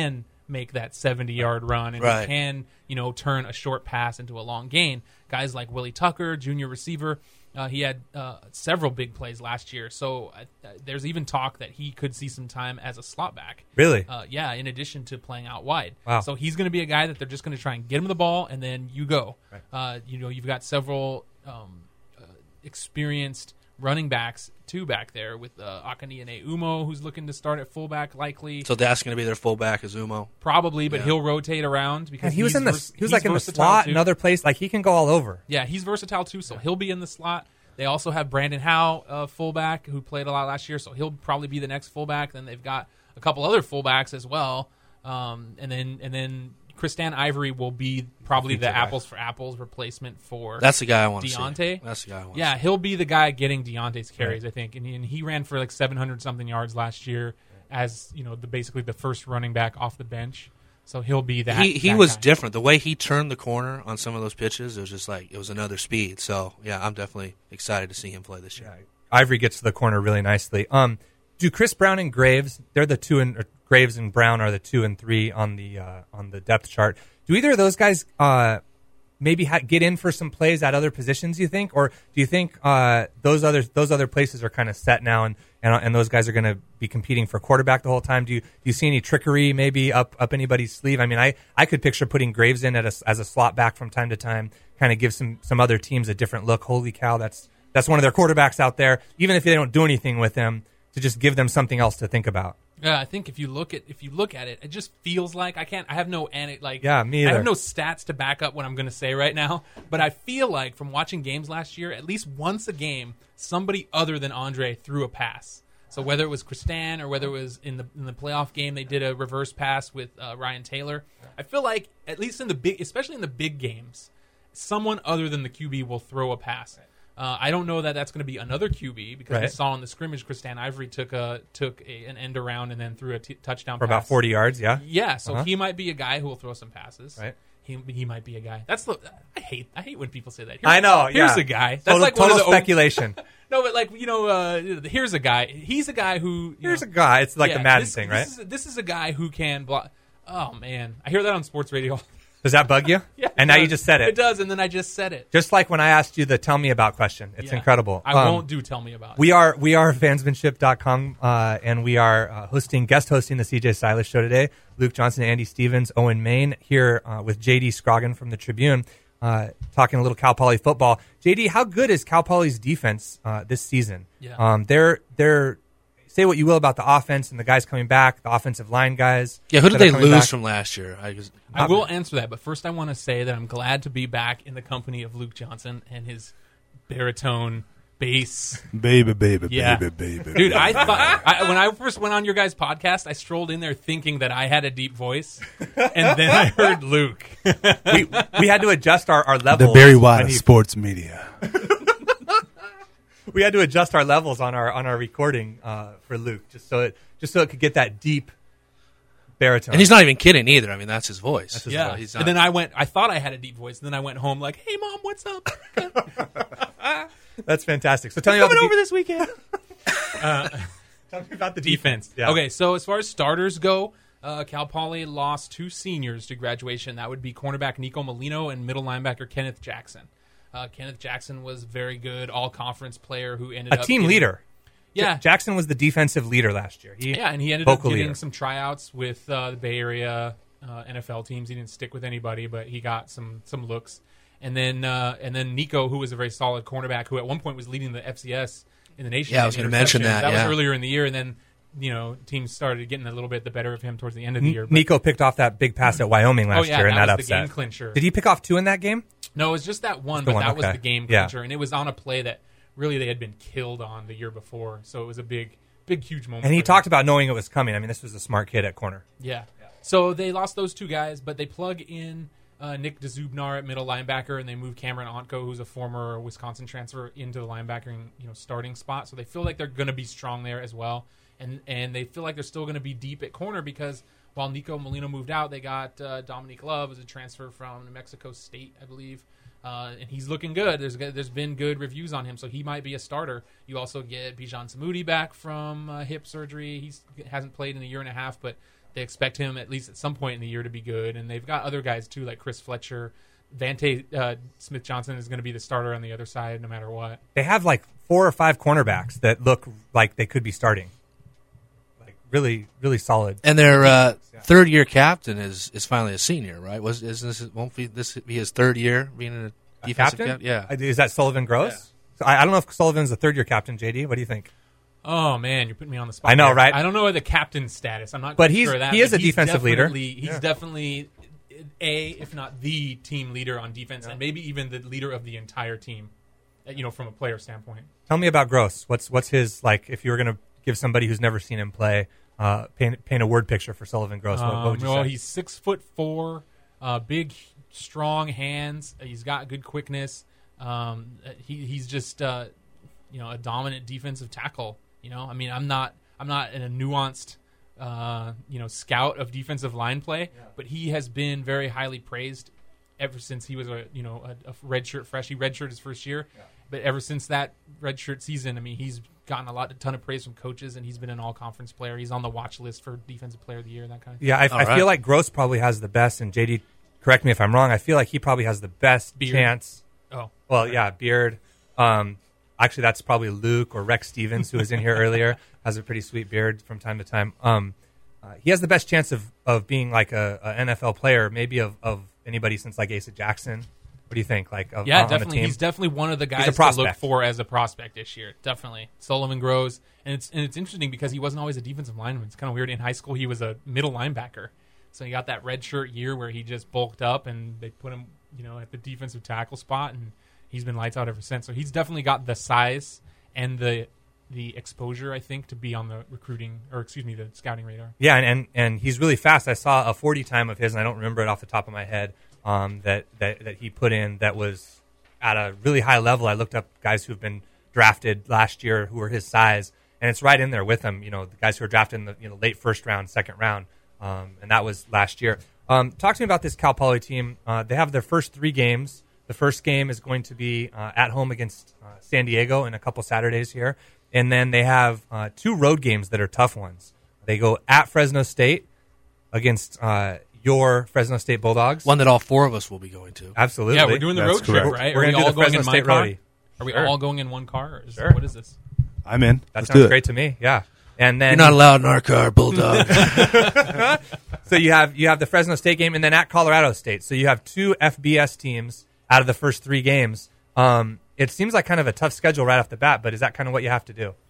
S6: make that seventy-yard run, and
S3: Right.
S6: he can, you know, turn a short pass into a long gain. Guys like Willie Tucker, junior receiver, uh, he had uh, several big plays last year. So uh, there's even talk that he could see some time as a slot back.
S1: Really?
S6: Uh, yeah, in addition to playing out wide.
S1: Wow.
S6: So he's going to be a guy that they're just going to try and get him the ball, and then you go.
S1: Right.
S6: Uh, you know, you've got several um, uh, experienced running backs, too, back there with uh, Akani and Umo, who's looking to start at fullback, likely.
S3: So that's going to be their fullback is Umo.
S6: Probably, but
S3: Yeah.
S6: he'll rotate around because
S1: And he was
S6: he's
S1: in the
S6: vers-
S1: he was
S6: he's
S1: like in the
S6: versatile,
S1: slot
S6: too.
S1: and other place. Like he can go all over.
S6: Yeah, he's versatile too, so he'll be in the slot. They also have Brandon Howe, uh, fullback, who played a lot last year, so he'll probably be the next fullback. Then they've got a couple other fullbacks as well, um, and then and then Christan Ivory will be probably the
S1: Feature guy.
S6: apples for apples replacement for
S3: That's the guy I want to see.
S6: Deontay.
S3: That's the guy I want
S6: Yeah,
S3: to see.
S6: he'll be the guy getting Deontay's carries, I think, and he, and he ran for like seven hundred something yards last year as you know the basically the first running back off the bench. So he'll be that.
S3: He he
S6: that
S3: was
S6: guy.
S3: different. The way he turned the corner on some of those pitches, it was just like it was another speed. So yeah, I'm definitely excited to see him play this year.
S1: Ivory gets to the corner really nicely. Um, do Chris Brown and Graves? They're the two and or Graves and Brown are the two and three on the uh, on the depth chart. Do either of those guys uh, maybe ha- get in for some plays at other positions? You think, or do you think uh, those other those other places are kind of set now, and and, and those guys are going to be competing for quarterback the whole time? Do you do you see any trickery maybe up up anybody's sleeve? I mean, I, I could picture putting Graves in at a, as a slot back from time to time, kind of give some some other teams a different look. Holy cow, that's that's one of their quarterbacks out there. Even if they don't do anything with him, to just give them something else to think about.
S6: Yeah, I think if you look at if you look at it, it just feels like I can't. I have no ani- like.
S1: Yeah, me
S6: I
S1: either.
S6: have no stats to back up what I'm going to say right now. But I feel like from watching games last year, at least once a game, somebody other than Andre threw a pass. So whether it was Christan or whether it was in the in the playoff game, they did a reverse pass with uh, Ryan Taylor. I feel like at least in the big, especially in the big games, someone other than the Q B will throw a pass. Uh, I don't know that that's going to be another Q B because we
S1: Right.
S6: saw in the scrimmage, Christan Ivory took a took a, an end around and then threw a t- touchdown
S1: For
S6: pass.
S1: about forty yards, yeah.
S6: Yeah, so
S1: Uh-huh.
S6: he might be a guy who will throw some passes.
S1: Right.
S6: He he might be a guy. That's the I hate I hate when people say that. Here's,
S1: I know.
S6: Here's
S1: yeah.
S6: a guy. That's
S1: Total,
S6: like one
S1: total
S6: of the
S1: speculation.
S6: no, but like you know, uh, here's a guy. He's a guy who. You
S1: Here's
S6: know,
S1: a guy. It's like
S6: yeah,
S1: the Madden
S6: this,
S1: thing, right?
S6: This is, this is a guy who can block. Oh man, I hear that on sports radio.
S1: Does that bug you?
S6: Yeah, it
S1: And now you
S6: does.
S1: just said it.
S6: It does, and then I just said it.
S1: Just like when I asked you the "Tell me about" question. It's
S6: Yeah.
S1: incredible.
S6: I
S1: Um,
S6: won't do. Tell me about.
S1: We are we are fansmanship dot com, uh, and we are uh, hosting guest hosting the C J Silas show today. Luke Johnson, Andy Stevens, Owen Main here uh, with J D Scroggin from the Tribune, uh, talking a little Cal Poly football. J D, how good is Cal Poly's defense uh, this season?
S6: Yeah.
S1: Um, they're they're say what you will about the offense and the guys coming back, the offensive line guys.
S3: Yeah, who did
S1: that are
S3: they
S1: coming
S3: lose
S1: back.
S3: from last year? I was,
S6: I will answer that, but first I want to say that I'm glad to be back in the company of Luke Johnson and his baritone bass.
S2: Baby, baby,
S6: Yeah.
S2: baby, baby.
S6: Dude, I thought I, when I first went on your guys' podcast, I strolled in there thinking that I had a deep voice, and then I heard Luke.
S1: we we had to adjust our our
S2: the
S1: levels.
S2: Barry
S1: when
S2: White of
S1: he-
S2: sports media.
S1: we had to adjust our levels on our on our recording uh, for Luke, just so it just so it could get that deep baritone.
S3: and he's not even kidding either. I mean, that's his voice.
S1: That's his
S6: Yeah,
S1: voice.
S3: He's not,
S6: and then I went. I thought I had a deep voice, and then I went home like, "Hey, mom, what's up?
S1: That's fantastic. So tell me about
S6: Coming
S1: the
S6: over this weekend."
S1: tell me about the
S6: Defense.
S1: Yeah.
S6: Okay, so as far as starters go, uh, Cal Poly lost two seniors to graduation. That would be cornerback Nico Molino and middle linebacker Kenneth Jackson. Uh, Kenneth Jackson was very good, all-conference player who ended
S1: A
S6: up
S1: team
S6: getting-
S1: leader.
S6: Yeah,
S1: Ja- Jackson was the defensive leader last year. He,
S6: yeah, and he ended up
S1: vocal
S6: getting
S1: leader.
S6: some tryouts with uh, the Bay Area uh, N F L teams. He didn't stick with anybody, but he got some some looks. And then uh, and then Nico, who was a very solid cornerback, who at one point was leading the F C S in the nation.
S3: Yeah, I was
S6: in
S3: gonna mention
S6: interceptions.
S3: that,
S6: That
S3: yeah.
S6: was earlier in the year, and then you know teams started getting a little bit the better of him towards the end of the year. But-
S1: Nico picked off that big pass at Wyoming last
S6: oh yeah,
S1: year, and
S6: that,
S1: that,
S6: was the
S1: upset.
S6: game clincher.
S1: Did he pick off two in that game?
S6: No, it was just that one,
S1: The
S6: but
S1: one,
S6: that was
S1: okay.
S6: the game
S1: Yeah.
S6: clincher, and it was on a play that really they had been killed on the year before. So it was a big, big, huge moment.
S1: And he
S6: for
S1: talked
S6: him.
S1: about knowing it was coming. I mean, this was a smart kid at corner.
S6: Yeah. So they lost those two guys, but they plug in uh, Nick DeZubnar at middle linebacker, and they move Cameron Ontko, who's a former Wisconsin transfer, into the linebacking you know starting spot. So they feel like they're going to be strong there as well, and and they feel like they're still going to be deep at corner because while Nico Molino moved out, they got uh, Dominique Love as a transfer from New Mexico State, I believe. Uh, and he's looking good. There's there's been good reviews on him, so he might be a starter. You also get Bijan Samudi back from uh, hip surgery. He hasn't played in a year and a half, but They expect him at least at some point in the year to be good, and they've got other guys too, like Chris Fletcher. Vante uh, Smith Johnson is going to be the starter on the other side no matter what.
S1: They have like four or five cornerbacks that look like they could be starting. Like really, really solid.
S3: And their uh, yeah. third year captain is, is finally a senior, right? Was isn't this won't be this be his third year being a defensive
S1: captain?
S3: captain? Yeah.
S1: Is that Sullivan Gross? Yeah. So I, I don't know if Sullivan's the third year captain. J D, what do you think?
S6: Oh man, you're putting me on the spot.
S1: I know,
S6: there.
S1: right?
S6: I don't know the captain's status. I'm not.
S1: But
S6: quite
S1: he's
S6: sure of that,
S1: he is
S6: but
S1: a
S6: he's
S1: defensive leader.
S6: He's
S1: yeah.
S6: definitely a, if not the team leader on defense,
S1: Yeah.
S6: and maybe even the leader of the entire team. You know, from a player standpoint.
S1: Tell me about Gross. What's what's his like? If you were going to give somebody who's never seen him play, uh, paint paint a word picture for Sullivan Gross. What, what would you
S6: um, well,
S1: say?
S6: he's six foot four, uh, big, strong hands. He's got good quickness. Um, he he's just uh, you know a dominant defensive tackle. You know, I mean, I'm not I'm not in a nuanced uh, you know scout of defensive line play, yeah. but he has been very highly praised ever since he was a you know a, a redshirt fresh. He redshirted his first year, yeah. but ever since that redshirt season, I mean, he's gotten a lot, a ton of praise from coaches, and he's been an all-conference player. He's on the watch list for Defensive Player of the Year, that kind of thing.
S1: Yeah, I, I
S3: right.
S1: feel like Gross probably has the best, and J D, correct me if I'm wrong. I feel like he probably has the best
S6: Beard.
S1: chance.
S6: Oh,
S1: well, yeah, Beard. Um, actually, that's probably Luke or Rex Stevens, who was in here earlier, has a pretty sweet beard from time to time. Um, uh, he has the best chance of, of being like a, a N F L player, maybe of, of anybody since like Asa Jackson. What do you think? Like, of,
S6: yeah,
S1: on
S6: definitely.
S1: The team?
S6: He's definitely one of the guys
S1: a
S6: to look
S1: prospect.
S6: for as a prospect this year. Definitely, Sullivan Grows, and it's and it's interesting because he wasn't always a defensive lineman. It's kind of weird. In high school, he was a middle linebacker, so he got that red shirt year where he just bulked up, and they put him, you know, at the defensive tackle spot, and he's been lights out ever since. So he's definitely got the size and the the exposure, I think, to be on the recruiting or excuse me, the scouting radar.
S1: Yeah, and, and and he's really fast. I saw a forty time of his, and I don't remember it off the top of my head. Um, that, that that he put in that was at a really high level. I looked up guys who've been drafted last year who were his size, and it's right in there with him. You know, the guys who were drafted in the you know late first round, second round, um, and that was last year. Um, talk to me about this Cal Poly team. Uh, they have their first three games. The first game is going to be uh, at home against uh, San Diego in a couple Saturdays here, and then they have uh, two road games that are tough ones. They go at Fresno State against. Uh, Your Fresno State Bulldogs.
S3: One that all four of us will be going to.
S1: Absolutely.
S6: Yeah, we're doing the
S2: That's
S6: road
S2: correct.
S6: trip, right?
S1: We're
S6: Are we
S1: gonna do
S6: all
S1: the
S6: going
S1: Fresno
S6: in my
S1: State
S6: car?
S1: roadie.
S6: Are we
S1: Sure.
S6: all going in one car? Or is
S1: Sure.
S6: What is this?
S2: I'm in.
S1: That
S2: Let's
S1: sounds
S2: do it.
S1: great to me. Yeah. And then
S3: You're not allowed in our car, Bulldog.
S1: so you have you have the Fresno State game, and then at Colorado State. So you have two F B S teams out of the first three games. Um, it seems like kind of a tough schedule right off the bat, but is that kind of what you have to do?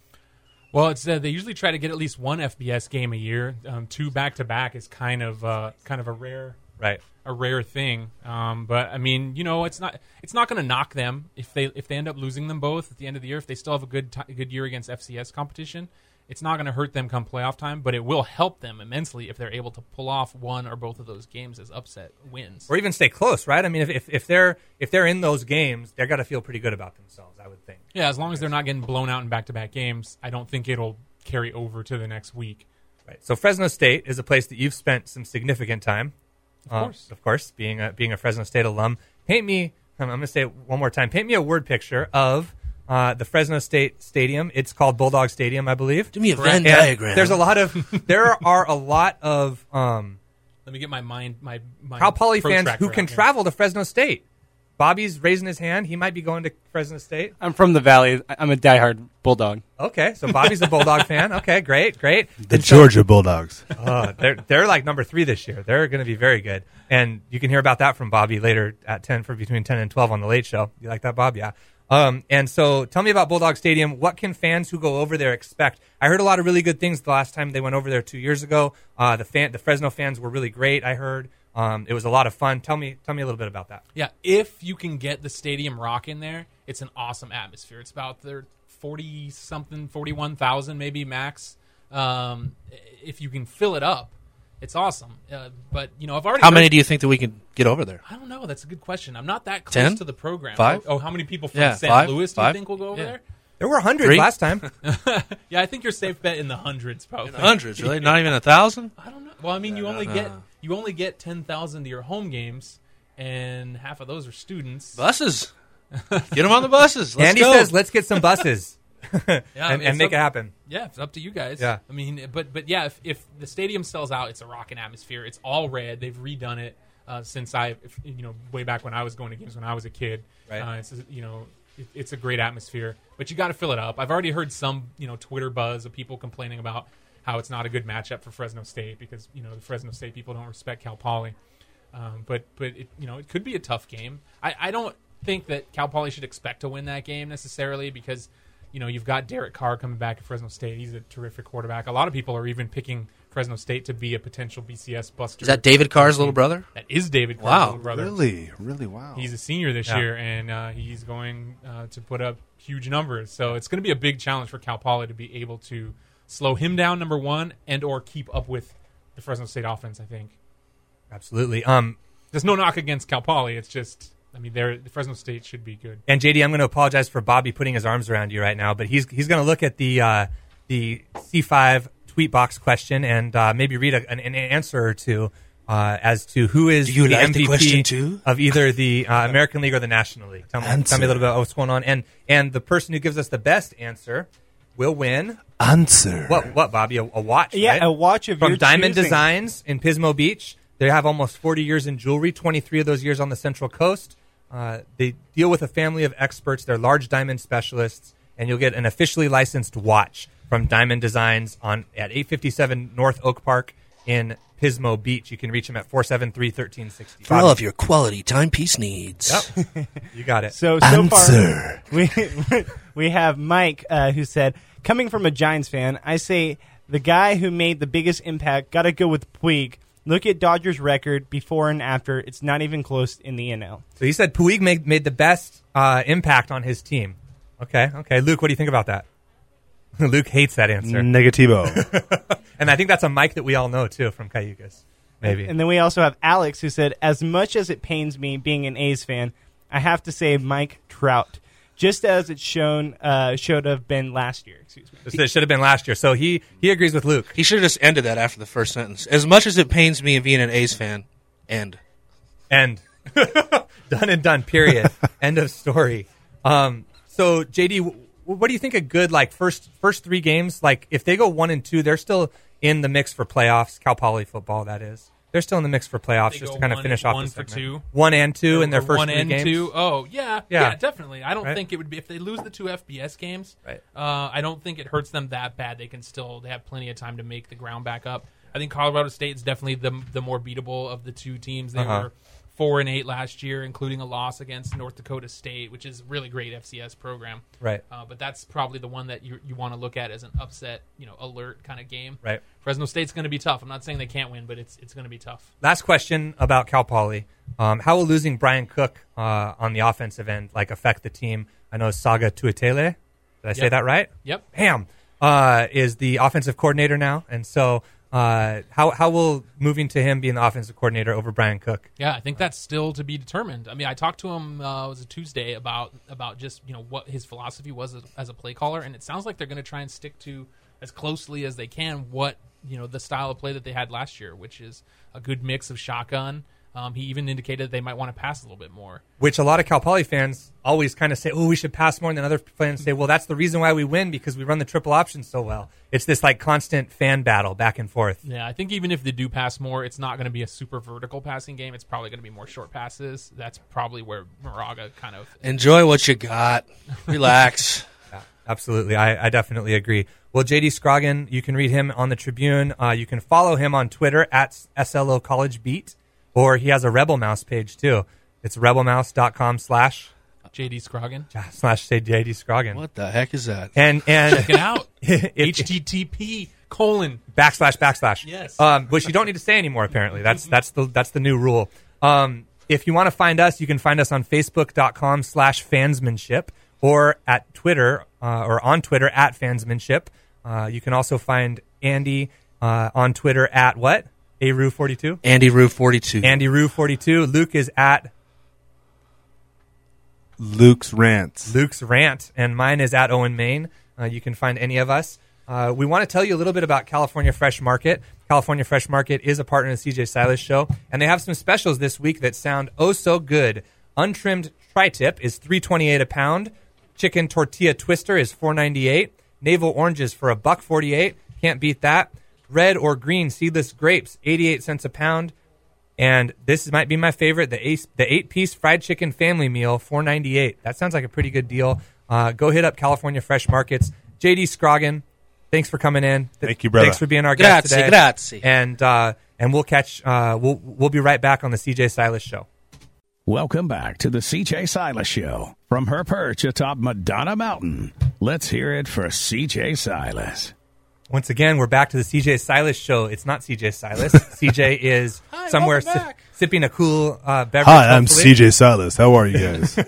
S6: Well, it's uh, they usually try to get at least one F B S game a year. Um, two back to back is kind of uh, kind of a rare
S1: Right.
S6: a rare thing. Um, but I mean, you know, it's not it's not going to knock them if they if they end up losing them both at the end of the year. If they still have a good t- good year against F C S competition, it's not going to hurt them come playoff time. But it will help them immensely if they're able to pull off one or both of those games as upset wins.
S1: Or even stay close, right? I mean, if, if, if they're if they're in those games, they're got to feel pretty good about themselves, I would think.
S6: Yeah, as long as they're not getting blown out in back to back games, I don't think it'll carry over to the next week.
S1: Right. So Fresno State is a place that you've spent some significant time.
S6: Of
S1: Uh,
S6: course.
S1: of course, being a being a Fresno State alum. Paint me. I'm going to say it one more time. Paint me a word picture of uh, the Fresno State Stadium. It's called Bulldog Stadium, I believe.
S3: Do me a Venn
S1: And
S3: diagram.
S1: There's a lot of there are a lot of um,
S6: Let me get my mind my, my
S1: Cal Poly fans
S6: protractor
S1: who can
S6: out here.
S1: travel to Fresno State. Bobby's raising his hand. He might be going to Fresno State.
S4: I'm from the Valley. I- I'm a diehard Bulldog.
S1: Okay, so Bobby's a Bulldog fan. Okay, great, great.
S2: The
S1: And so-
S2: Georgia Bulldogs.
S1: Uh, they're they're like number three this year. They're going to be very good, and you can hear about that from Bobby later at ten for between ten and twelve on the Late Show. You like that, Bob? Yeah. Um, and so, tell me about Bulldog Stadium. What can fans who go over there expect? I heard a lot of really good things the last time they went over there two years ago. Uh, the fan, the Fresno fans were really great. I heard um, it was a lot of fun. Tell me, tell me a little bit about that.
S6: Yeah, if you can get the stadium rocking there, it's an awesome atmosphere. It's about their forty something, forty one thousand maybe max. Um, if you can fill it up, it's awesome. Uh, but you know, I've already
S3: How
S6: heard-
S3: many do you think that we can get over there?
S6: I don't know. That's a good question. I'm not that close
S3: Ten?
S6: to the program.
S3: Five?
S6: Oh, how many people from
S3: Yeah,
S6: Saint
S3: five?
S6: Louis do
S3: Five?
S6: you think will go over
S3: Yeah.
S6: there?
S1: There were hundreds
S3: Three?
S1: last time.
S6: Yeah, I think your safe bet in the hundreds, probably.
S3: Hundreds, really? Not even a thousand?
S6: I don't know. Well, I mean, you only
S3: no.
S6: get you only get ten thousand to your home games, and half of those are students.
S3: Buses. Get them on the buses. Let's
S1: Andy
S3: go.
S1: says, "Let's get some buses
S6: Yeah,
S1: and,
S6: I mean,
S1: and make
S6: some-
S1: it happen."
S6: Yeah, it's up to you guys.
S1: Yeah.
S6: I mean, but but yeah, if, if the stadium sells out, it's a rocking atmosphere. It's all red. They've redone it uh, since I, if, you know, way back when I was going to games when I was a kid.
S1: Right.
S6: Uh, it's you know, it, it's a great atmosphere, but you got to fill it up. I've already heard some you know Twitter buzz of people complaining about how it's not a good matchup for Fresno State because you know the Fresno State people don't respect Cal Poly. Um, but but it, you know it could be a tough game. I, I don't think that Cal Poly should expect to win that game necessarily because you know you've got Derek Carr coming back at Fresno State. He's a terrific quarterback. A lot of people are even picking Fresno State to be a potential B C S buster.
S3: Is that David Carr's little brother?
S6: That is David Carr's
S3: Wow.
S6: little brother.
S2: Really, really, wow.
S6: He's a senior this
S1: Yeah.
S6: year, and uh, he's going uh, to put up huge numbers. So it's going to be a big challenge for Cal Poly to be able to slow him down, number one, and or keep up with the Fresno State offense, I think.
S1: Absolutely. Um,
S6: There's no knock against Cal Poly. It's just, I mean, they're, the Fresno State should be good.
S1: and J D, I'm going to apologize for Bobby putting his arms around you right now, but he's he's going to look at the uh, the C five tweet box question and uh, maybe read a, an, an answer or two uh, as to who is
S3: Do you
S1: the
S3: like
S1: M V P
S3: the question too?
S1: of either the uh, American League or the National League. Tell me,
S2: Answer.
S1: tell me a little bit about what's going on, and and the person who gives us the best answer will win.
S2: Answer.
S1: What what Bobby? A, a watch?
S4: Yeah,
S1: right?
S4: a watch of
S1: from
S4: your
S1: Diamond
S4: choosing.
S1: Designs in Pismo Beach. They have almost forty years in jewelry, twenty-three of those years on the Central Coast. Uh, they deal with a family of experts. They're large diamond specialists, and you'll get an officially licensed watch from Diamond Designs on at eight fifty-seven North Oak Park in Pismo Beach. You can reach them at four seven three, one three six zero.
S3: For all of your quality timepiece needs.
S1: Yep. You got it.
S4: So so
S2: Answer.
S4: far, we we have Mike uh, who said, coming from a Giants fan, I say the guy who made the biggest impact got to go with Puig. Look at Dodgers' record before and after; it's not even close in the N L.
S1: So he said Puig made, made the best uh, impact on his team. Okay, okay. Luke, what do you think about that? Luke hates that answer.
S2: Negativo.
S1: And I think that's a Mike that we all know, too, from Cayugas. Maybe.
S4: And then we also have Alex who said, as much as it pains me being an A's fan, I have to say Mike Trout, just as it's shown uh, should have been last year. Excuse me.
S1: It should have been last year. So he, he agrees with Luke.
S3: He should have just ended that after the first sentence. As much as it pains me being an A's fan, end.
S1: End. Done and done, period. End of story. Um, so, J D, w- what do you think a good, like, first first three games? Like, if they go one and two, they're still in the mix for playoffs. Cal Poly football, that is. They're still in the mix for playoffs,
S6: They
S1: just
S6: go
S1: to kind of
S6: one-
S1: finish off
S6: one
S1: the
S6: for
S1: segment.
S6: two?
S1: One and two in their
S6: Or
S1: first
S6: one
S1: three
S6: and
S1: games.
S6: two. Oh, yeah,
S1: Yeah.
S6: yeah, definitely. I don't
S1: Right?
S6: think it would be if they lose the two F B S games.
S1: Right.
S6: Uh, I don't think it hurts them that bad. They can still they have plenty of time to make the ground back up. I think Colorado State is definitely the the more beatable of the two teams. They
S1: Uh-huh.
S6: were four and eight last year, including a loss against North Dakota State, which is a really great F C S program.
S1: Right.
S6: Uh, but that's probably the one that you you want to look at as an upset, you know, alert kind of game.
S1: Right.
S6: Fresno State's going to be tough. I'm not saying they can't win, but it's it's going to be tough.
S1: Last question about Cal Poly. Um, how will losing Brian Cook uh, on the offensive end like affect the team? I know Saga Tuatele. Did I say
S6: Yep.
S1: that right?
S6: Yep.
S1: Bam. Uh, is the offensive coordinator now, and so uh, how how will moving to him being the offensive coordinator over Brian Cook?
S6: Yeah, I think that's still to be determined. I mean, I talked to him uh, it was a Tuesday about about just you know what his philosophy was as, as a play caller, and it sounds like they're going to try and stick to as closely as they can what you know the style of play that they had last year, which is a good mix of shotgun. Um, he even indicated they might want to pass a little bit more.
S1: Which a lot of Cal Poly fans always kind of say, "Oh, we should pass more," and then other fans say, "Well, that's the reason why we win because we run the triple option so well." It's this like constant fan battle back and forth.
S6: Yeah, I think even if they do pass more, it's not going to be a super vertical passing game. It's probably going to be more short passes. That's probably where Moraga kind of
S3: Enjoy what you got. Relax.
S1: Yeah, absolutely. I, I definitely agree. Well, J D Scroggin, you can read him on the Tribune. Uh, you can follow him on Twitter at S L O College Beat, or he has a Rebel Mouse page too. It's rebelmouse.com slash
S6: J D Scroggin.
S1: slash J D Scroggin.
S3: What the heck is that?
S1: And and
S6: Check it out.
S1: If-
S6: H T T P colon.
S1: backslash backslash.
S6: Yes.
S1: Um, which you don't need to say anymore. Apparently, that's that's the that's the new rule. Um, if you want to find us, you can find us on Facebook.com slash fansmanship or at Twitter uh, or on Twitter at fansmanship. Uh, you can also find Andy uh, on Twitter at what? A Rue forty-two.
S3: Andy Rue forty-two.
S1: Andy Rue forty-two. Luke is at
S2: Luke's Rants.
S1: Luke's Rant, and mine is at Owen Main. Uh, you can find any of us. Uh, we want to tell you a little bit about California Fresh Market. California Fresh Market is a partner of the C J Silas Show, and they have some specials this week that sound oh so good. Untrimmed tri-tip is three twenty-eight a pound. Chicken tortilla twister is four ninety-eight. navel oranges for a buck forty-eight. Can't beat that. Red or green seedless grapes, eighty-eight cents a pound. And this might be my favorite, the ace, the eight-piece fried chicken family meal, four ninety-eight. That sounds like a pretty good deal. Uh, go hit up California Fresh Markets. J D Scroggin, thanks for coming in.
S2: Thank you, brother.
S1: Thanks for being our guest
S3: Grazie,
S1: today.
S3: grazie.
S1: And uh, and we'll catch. Uh, we'll we'll be right back on the C J Silas Show.
S5: Welcome back to the C J Silas Show. From her perch atop Madonna Mountain, let's hear it for C J Silas.
S1: Once again, we're back to the C J Silas Show. It's not C J Silas. C J is
S3: Hi,
S1: somewhere
S3: welcome
S1: si-
S3: back.
S1: sipping a cool uh, beverage.
S2: Hi, I'm
S1: hopefully.
S2: C J Silas. How are you guys?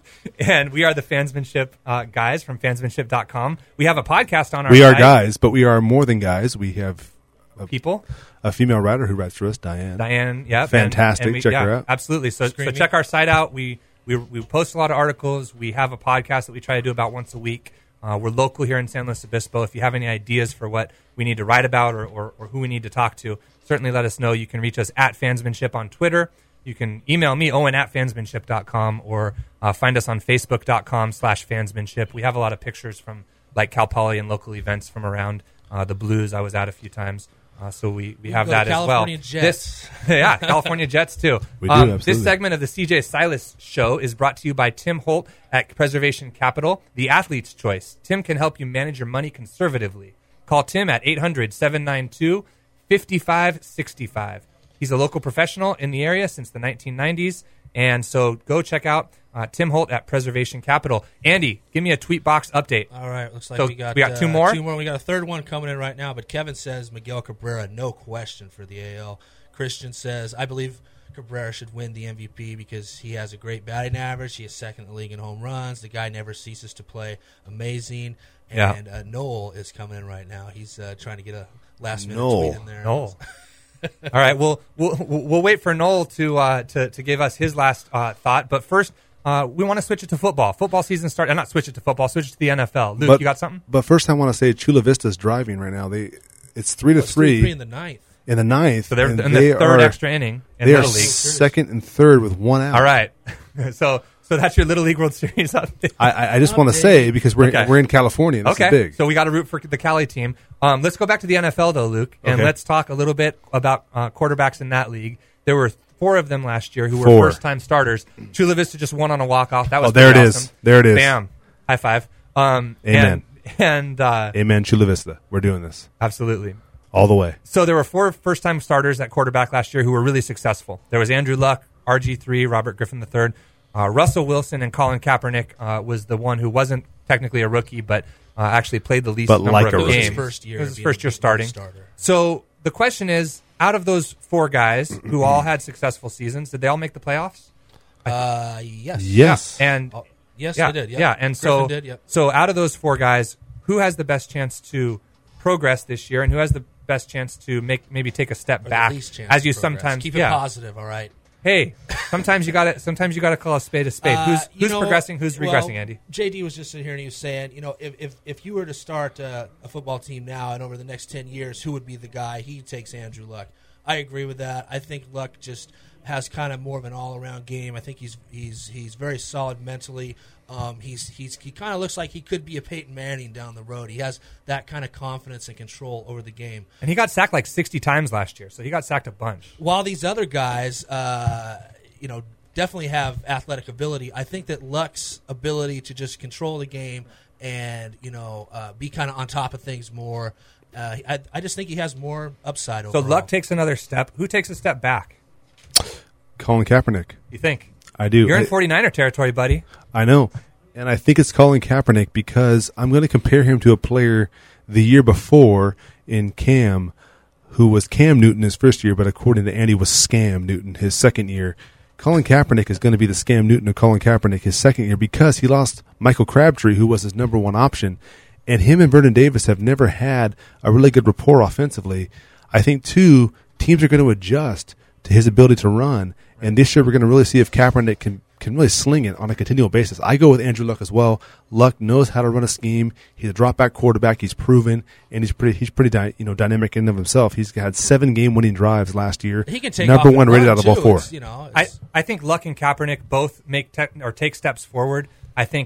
S1: And we are the Fansmanship uh, guys from fansmanship dot com. We have a podcast on our
S2: We are
S1: site.
S2: guys, but we are more than guys. We have
S1: People.
S2: a female writer who writes for us, Diane.
S1: Diane, yeah,
S2: Fantastic. Check
S1: yeah,
S2: her out.
S1: Absolutely. So, so
S3: Screaming.
S1: check our site out. We, we we post a lot of articles. We have a podcast that we try to do about once a week. Uh, we're local here in San Luis Obispo. If you have any ideas for what we need to write about or, or, or who we need to talk to, certainly let us know. You can reach us at Fansmanship on Twitter. You can email me, Owen, at fansmanship dot com, or uh, find us on facebook dot com slash fansmanship. We have a lot of pictures from like Cal Poly and local events from around uh, the Blues I was at a few times. Uh, so we, we have
S3: go
S1: that
S3: to
S1: as well.
S3: California Jets.
S1: This, yeah, California Jets too.
S2: We do,
S1: Um,
S2: absolutely.
S1: This segment of the C J Silas Show is brought to you by Tim Holt at Preservation Capital, the athlete's choice. Tim can help you manage your money conservatively. Call Tim at eight hundred, seven nine two, five five six five. He's a local professional in the area since the nineteen nineties, and so go check out uh, Tim Holt at Preservation Capital. Andy, give me a tweet box update.
S3: All right, looks like
S1: So
S3: we got
S1: we got two
S3: uh,
S1: more?
S3: Two more. We got a third one coming in right now. But Kevin says Miguel Cabrera, no question for the A L. Christian says I believe Cabrera should win the M V P because he has a great batting average. He is second in the league in home runs. The guy never ceases to play amazing.
S1: Yeah.
S3: And uh, Noel is coming in right now. He's uh, trying to get a last minute
S2: Noel.
S3: tweet in there.
S1: Noel. All right, we'll, we'll we'll wait for Noel to uh, to to give us his last uh, thought. But first, uh, we want to switch it to football. Football season started. Uh, not switch it to football. Switch it to the N F L. Luke,
S2: But-
S1: you got something?
S2: But first, I want to say Chula Vista's driving right now. They It's three to
S3: It's three,
S2: three
S3: three in the ninth.
S2: in the ninth.
S1: So they're
S2: and
S1: in
S2: they
S1: the third
S2: are,
S1: extra inning in
S2: They are
S1: Little League.
S2: second and third with one out.
S1: All right, so so that's your Little League World Series update.
S2: I, I- I just want to say, because we're,
S1: Okay.
S2: we're in California, and this
S1: Okay,
S2: is big.
S1: so we got to root for the Cali team. Um, let's go back to the N F L though, Luke, and
S2: Okay.
S1: let's talk a little bit about uh, quarterbacks in that league. There were four of them last year who were
S2: Four.
S1: first-time starters. Chula Vista just won on a walk-off. That was
S2: Oh, there
S1: pretty
S2: it is.
S1: awesome.
S2: There it is.
S1: Bam, high five. Um,
S2: Amen.
S1: And, and uh,
S2: Amen, Chula Vista. We're doing this
S1: absolutely.
S2: all the way.
S1: So there were four first-time starters at quarterback last year who were really successful. There was Andrew Luck, R G three, Robert Griffin the third. Uh, Russell Wilson and Colin Kaepernick uh, was the one who wasn't technically a rookie, but uh, actually played the least
S2: But
S1: number
S2: like
S1: of
S2: a
S3: It was
S2: rookie.
S3: his
S1: games.
S3: first year.
S1: It was his
S3: being
S1: first year
S3: a
S1: starting.
S3: starter.
S1: So the question is, out of those four guys who all had successful seasons, did they all make the playoffs?
S3: Uh, yes.
S2: Yes.
S1: And
S3: Oh, yes,
S1: yeah,
S3: they did. Yep.
S1: yeah, and so
S3: Griffin did. Yep.
S1: so out of those four guys, who has the best chance to progress this year, and who has the best chance to make maybe take a step
S3: Or the
S1: back?
S3: least chance
S1: As
S3: to
S1: you
S3: progress.
S1: sometimes
S3: keep
S1: yeah.
S3: it positive. All right.
S1: Hey, sometimes you got to sometimes you got to call a spade a spade.
S3: Uh,
S1: who's
S3: you
S1: who's
S3: know,
S1: progressing? Who's
S3: well,
S1: regressing? Andy.
S3: J D was just sitting here and he was saying, you know, if if, if you were to start uh, a football team now and over the next ten years, who would be the guy? He takes Andrew Luck. I agree with that. I think Luck just has kind of more of an all-around game. I think he's he's he's very solid mentally. Um, he's he's he kind of looks like he could be a Peyton Manning down the road. He has that kind of confidence and control over the game.
S1: And he got sacked like sixty times last year, so he got sacked a bunch.
S3: While these other guys, uh, you know, definitely have athletic ability, I think that Luck's ability to just control the game and, you know, uh, be kind of on top of things more, uh, I, I just think he has more upside
S1: So
S3: overall.
S1: Luck takes another step. Who takes a step back?
S2: Colin Kaepernick.
S1: You think?
S2: I do.
S1: You're in
S2: I-
S1: forty-niner territory, buddy.
S2: I know. And I think it's Colin Kaepernick because I'm going to compare him to a player the year before in Cam, who was Cam Newton his first year, but according to Andy was Scam Newton his second year. Colin Kaepernick is going to be the Scam Newton of Colin Kaepernick his second year because he lost Michael Crabtree, who was his number one option. And him and Vernon Davis have never had a really good rapport offensively. I think, too, teams are going to adjust to his ability to run. And this year we're going to really see if Kaepernick can, can really sling it on a continual basis. I go with Andrew Luck as well. Luck knows how to run a scheme. He's a drop-back quarterback. He's proven, and he's pretty he's pretty dy- you know dynamic in and of himself. He's had seven game-winning drives last year.
S3: He can take
S2: number
S3: off and
S2: one rated
S3: run,
S2: out of all
S3: too.
S2: four.
S3: It's, you know,
S1: I,
S3: it's-
S1: I think Luck and Kaepernick both make tech or take steps forward. I think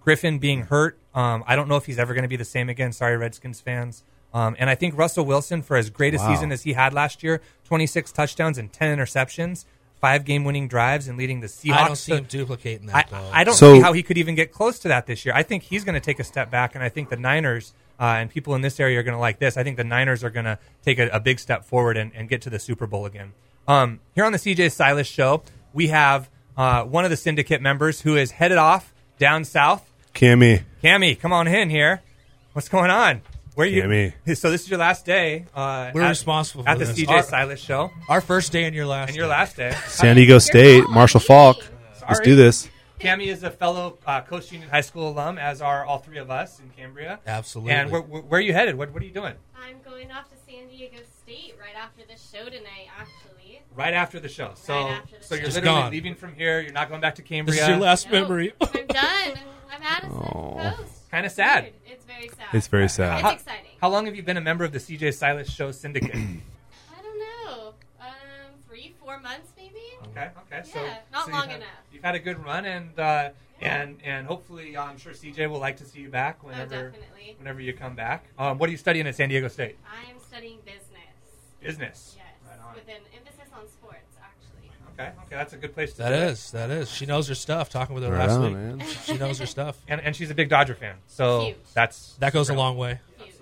S1: Griffin being hurt, um, I don't know if he's ever going to be the same again. Sorry, Redskins fans. Um, and I think Russell Wilson, for as great a
S2: Wow.
S1: season as he had last year, twenty-six touchdowns and ten interceptions, five game-winning drives, and leading the Seahawks.
S3: I don't see
S1: to-
S3: him duplicating
S1: I,
S3: that, though.
S1: I don't
S2: So-
S1: see how he could even get close to that this year. I think he's going to take a step back, and I think the Niners uh, and people in this area are going to like this. I think the Niners are going to take a, a big step forward and, and get to the Super Bowl again. Um, here on the C J Silas Show, we have uh, one of the syndicate members who is headed off down south.
S2: Cammy.
S1: Cammy, come on in here. What's going on? Where you?
S2: Cammy.
S1: So this is your last day. Uh,
S3: We're
S1: at,
S3: responsible for
S1: at the
S3: this.
S1: C J
S3: Our-
S1: Silas Show,
S3: Our first day and your last
S1: and your
S3: day.
S1: last day.
S2: San Diego State, Marshall Falk. Let's
S1: Sorry.
S2: do this.
S1: Cammy is a fellow uh, Coast Union High School alum, as are all three of us in Cambria.
S3: Absolutely.
S1: And where, where, where are you headed? What, what are you doing?
S7: I'm going off to San Diego State right after the show tonight, actually.
S1: Right after the show. So,
S7: Right after the
S1: so you're
S7: show.
S3: Just
S1: literally
S3: gone.
S1: leaving from here. You're not going back to Cambria.
S3: This is your last
S7: Nope,
S3: memory.
S7: I'm done. I'm Addison
S2: Aw.
S7: Coast.
S1: Kinda sad.
S7: Weird. It's very sad.
S2: It's very sad.
S7: It's exciting.
S1: How long have you been a member of the C J Silas Show Syndicate?
S7: I don't know. Um, three, four months maybe?
S1: Okay, okay. So,
S7: Yeah, not
S1: so
S7: long
S1: you've had,
S7: enough.
S1: You've had a good run, and uh, and and hopefully, uh, I'm sure C J will like to see you back whenever
S7: Oh, definitely.
S1: whenever you come back. Um, what are you studying at San Diego State?
S7: I am studying business.
S1: Business.
S7: Yes.
S1: Right on.
S7: With an emphasis on sports, actually.
S1: Okay, okay. That's a good place to.
S3: That
S1: do it.
S3: is, that is. She knows her stuff. Talking with her
S2: Right
S3: last
S2: on,
S3: week,
S2: man.
S3: she knows her stuff.
S1: And and she's a big Dodger fan, so
S7: Huge.
S1: that's
S3: That goes a long way.
S7: Huge.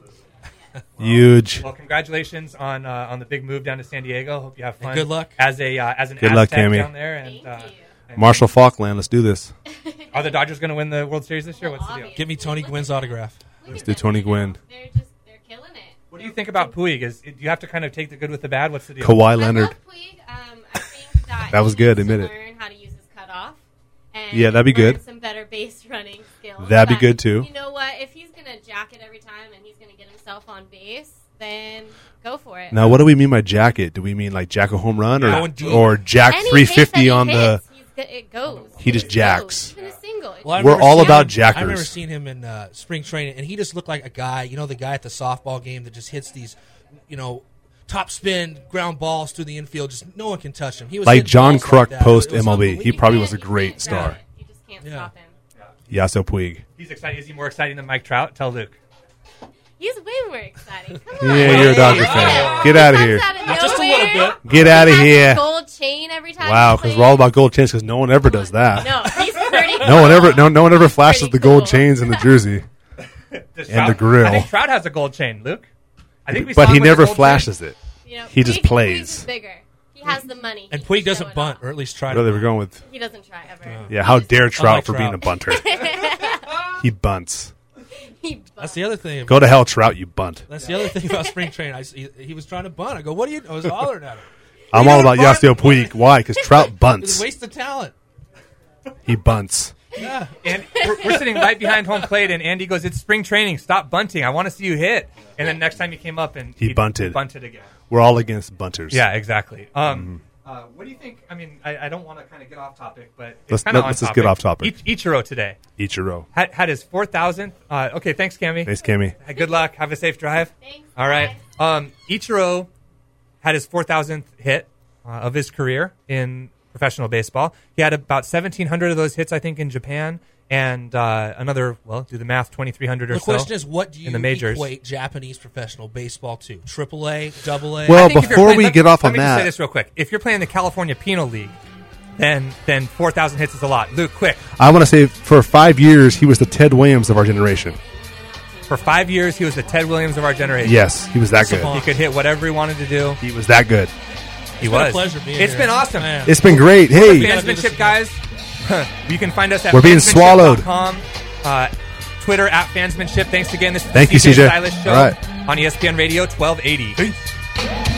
S2: Huge.
S1: Well, congratulations on uh, on the big move down to San Diego. Hope you have fun.
S3: And good luck.
S1: as a uh, as an
S2: Good luck,
S1: Aztec
S2: Cammy.
S1: down there. And,
S7: Thank
S1: uh,
S7: you.
S1: and-
S2: Marshall Falkland, let's do this.
S1: Are the Dodgers going to win the World Series this year?
S7: Well,
S1: What's the deal?
S7: obviously.
S3: Give me Tony
S7: Look
S3: Gwynn's
S7: at
S3: autograph.
S7: Look
S2: Let's
S7: at
S2: do
S7: them,
S2: Tony
S7: you know.
S2: Gwynn.
S7: They're just they're killing it.
S1: What do you think about Puig? Is do you have to kind of take the good with the bad? What's the deal?
S2: Kawhi
S7: I
S2: Leonard.
S7: love Puig. Um, I think that
S2: That was
S7: he
S2: good,
S7: needs to
S2: admit it.
S7: learn how to use his cutoff. And
S2: Yeah, that'd be
S7: learn
S2: good.
S7: Some better base running skills.
S2: That'd be
S7: But
S2: good, too.
S7: You know what? If he's gonna jack it every time and he's gonna get himself on base, then go for it.
S2: Now, what do we mean by jacket? Do we mean like jack a home run or,
S3: Going deep.
S2: or jack
S7: Any
S2: three
S7: hit that
S2: fifty
S7: he
S2: on the.
S7: hits, he's go- it goes.
S2: He just
S7: It
S2: jacks.
S7: goes. Even a single. it
S3: Well, I
S2: We're
S3: remember
S2: all
S3: seeing
S2: about
S3: him-
S2: jackers.
S3: I remember seeing him in uh, spring training, and he just looked like a guy, you know, the guy at the softball game that just hits these, you know, top spin ground balls through the infield. Just no one can touch him. He was
S2: Like
S3: hitting
S2: John
S3: balls
S2: Kruk
S3: like that.
S2: post
S3: It was
S2: M L B. He
S3: unbelievable.
S2: probably was a
S7: you
S2: great
S7: can't
S2: star.
S7: stop it. You just can't
S3: Yeah.
S7: stop him.
S2: Yasso Puig.
S1: He's excited. Is he more exciting than Mike Trout? Tell Luke.
S7: He's way more exciting. Come on.
S2: Yeah, you're a Dodger
S7: Yeah.
S2: fan. Get out of
S7: Comes
S2: here.
S7: out of
S3: Just a little
S7: nowhere.
S3: bit.
S2: Get out of
S7: Has
S2: here.
S7: a gold chain every time.
S2: Wow,
S7: he
S2: because
S7: plays.
S2: we're all about gold chains because no one ever does that.
S7: No, he's pretty.
S2: No one ever, no, no one ever flashes
S7: Pretty
S2: the gold
S7: cool.
S2: chains in the jersey.
S1: Does
S2: And the grill.
S1: I think Trout has a gold chain, Luke. I think we
S2: But
S1: saw
S2: he
S1: him with a
S2: never
S1: gold
S2: flashes it.
S7: You know,
S2: He just
S7: Puig-
S2: plays.
S7: Puig is bigger. He has the money.
S3: And
S7: He
S3: Puig
S7: can
S3: doesn't
S7: show it
S3: bunt,
S7: off.
S3: or at least try
S2: I
S3: to.
S2: thought they were
S3: bunt.
S2: going with.
S7: He doesn't try ever.
S2: Yeah, how dare Trout
S3: Unlike
S2: for being a
S3: Trout.
S2: bunter? He bunts.
S7: He
S3: That's
S7: bunts.
S3: the other thing.
S2: Go to hell, Trout, you bunt.
S3: That's the other thing about spring training. I, he, he was trying to bunt. I go, what are you? I was hollering at him.
S2: I'm
S3: You
S2: all
S3: gotta
S2: about
S3: bunt.
S2: Yasiel Puig. Why? Because Trout
S3: It's a
S2: bunts.
S3: waste of talent.
S2: He bunts.
S3: Yeah.
S1: And we're, we're sitting right behind home plate, and Andy goes, "It's spring training. Stop bunting. I want to see you hit." And then next time he came up and
S2: He bunted.
S1: bunted again.
S2: We're all against bunters.
S1: Yeah, exactly. Um,
S2: Mm-hmm.
S1: uh, what do you think? I mean, I, I don't want to kind of get off topic, but it's
S2: Let's-
S1: kind of
S2: let-
S1: on
S2: let's just
S1: topic.
S2: get off topic.
S1: Ich- Ichiro today
S2: Ichiro.
S1: had, had his four thousandth. Uh, okay, thanks, Cammy.
S2: Thanks, Cammy.
S1: Hey, good luck. Have a safe drive.
S7: Thanks.
S1: All right.
S7: Bye.
S1: Um, Ichiro had his four thousandth hit uh, of his career in professional baseball. He had about seventeen hundred of those hits, I think, in Japan, and uh, another, well, do the math, twenty-three hundred or
S3: The
S1: so.
S3: question is, what do you
S1: in the majors.
S3: equate Japanese professional baseball to? Triple A, Double A?
S2: Well,
S1: I think if you're
S2: before
S1: playing-
S2: we
S1: let-
S2: get off
S1: let
S2: on
S1: me just say
S2: that,
S1: this real quick. If you're playing the California Penal League, then then four thousand hits is a lot. Luke, quick.
S2: I want to say for five years he was the Ted Williams of our generation.
S1: For five years, he was the Ted Williams of our generation.
S2: Yes, he was that good.
S1: He could hit whatever he wanted to do.
S2: He was that good.
S1: He
S3: It's been a
S1: was.
S3: pleasure being
S1: It's
S3: here.
S1: been awesome.
S3: Man.
S2: It's been great. Hey,
S3: gotta do this
S1: Fansmanship,
S3: again.
S1: guys. You can find us at
S2: We're being
S1: fansmanship
S2: swallowed.
S1: dot com, uh, Twitter at Fansmanship. Thanks again. This is
S2: Thank
S1: the
S2: you,
S1: C J
S2: C J.
S1: Silas Show
S2: All right.
S1: on E S P N Radio twelve eighty.
S2: Peace.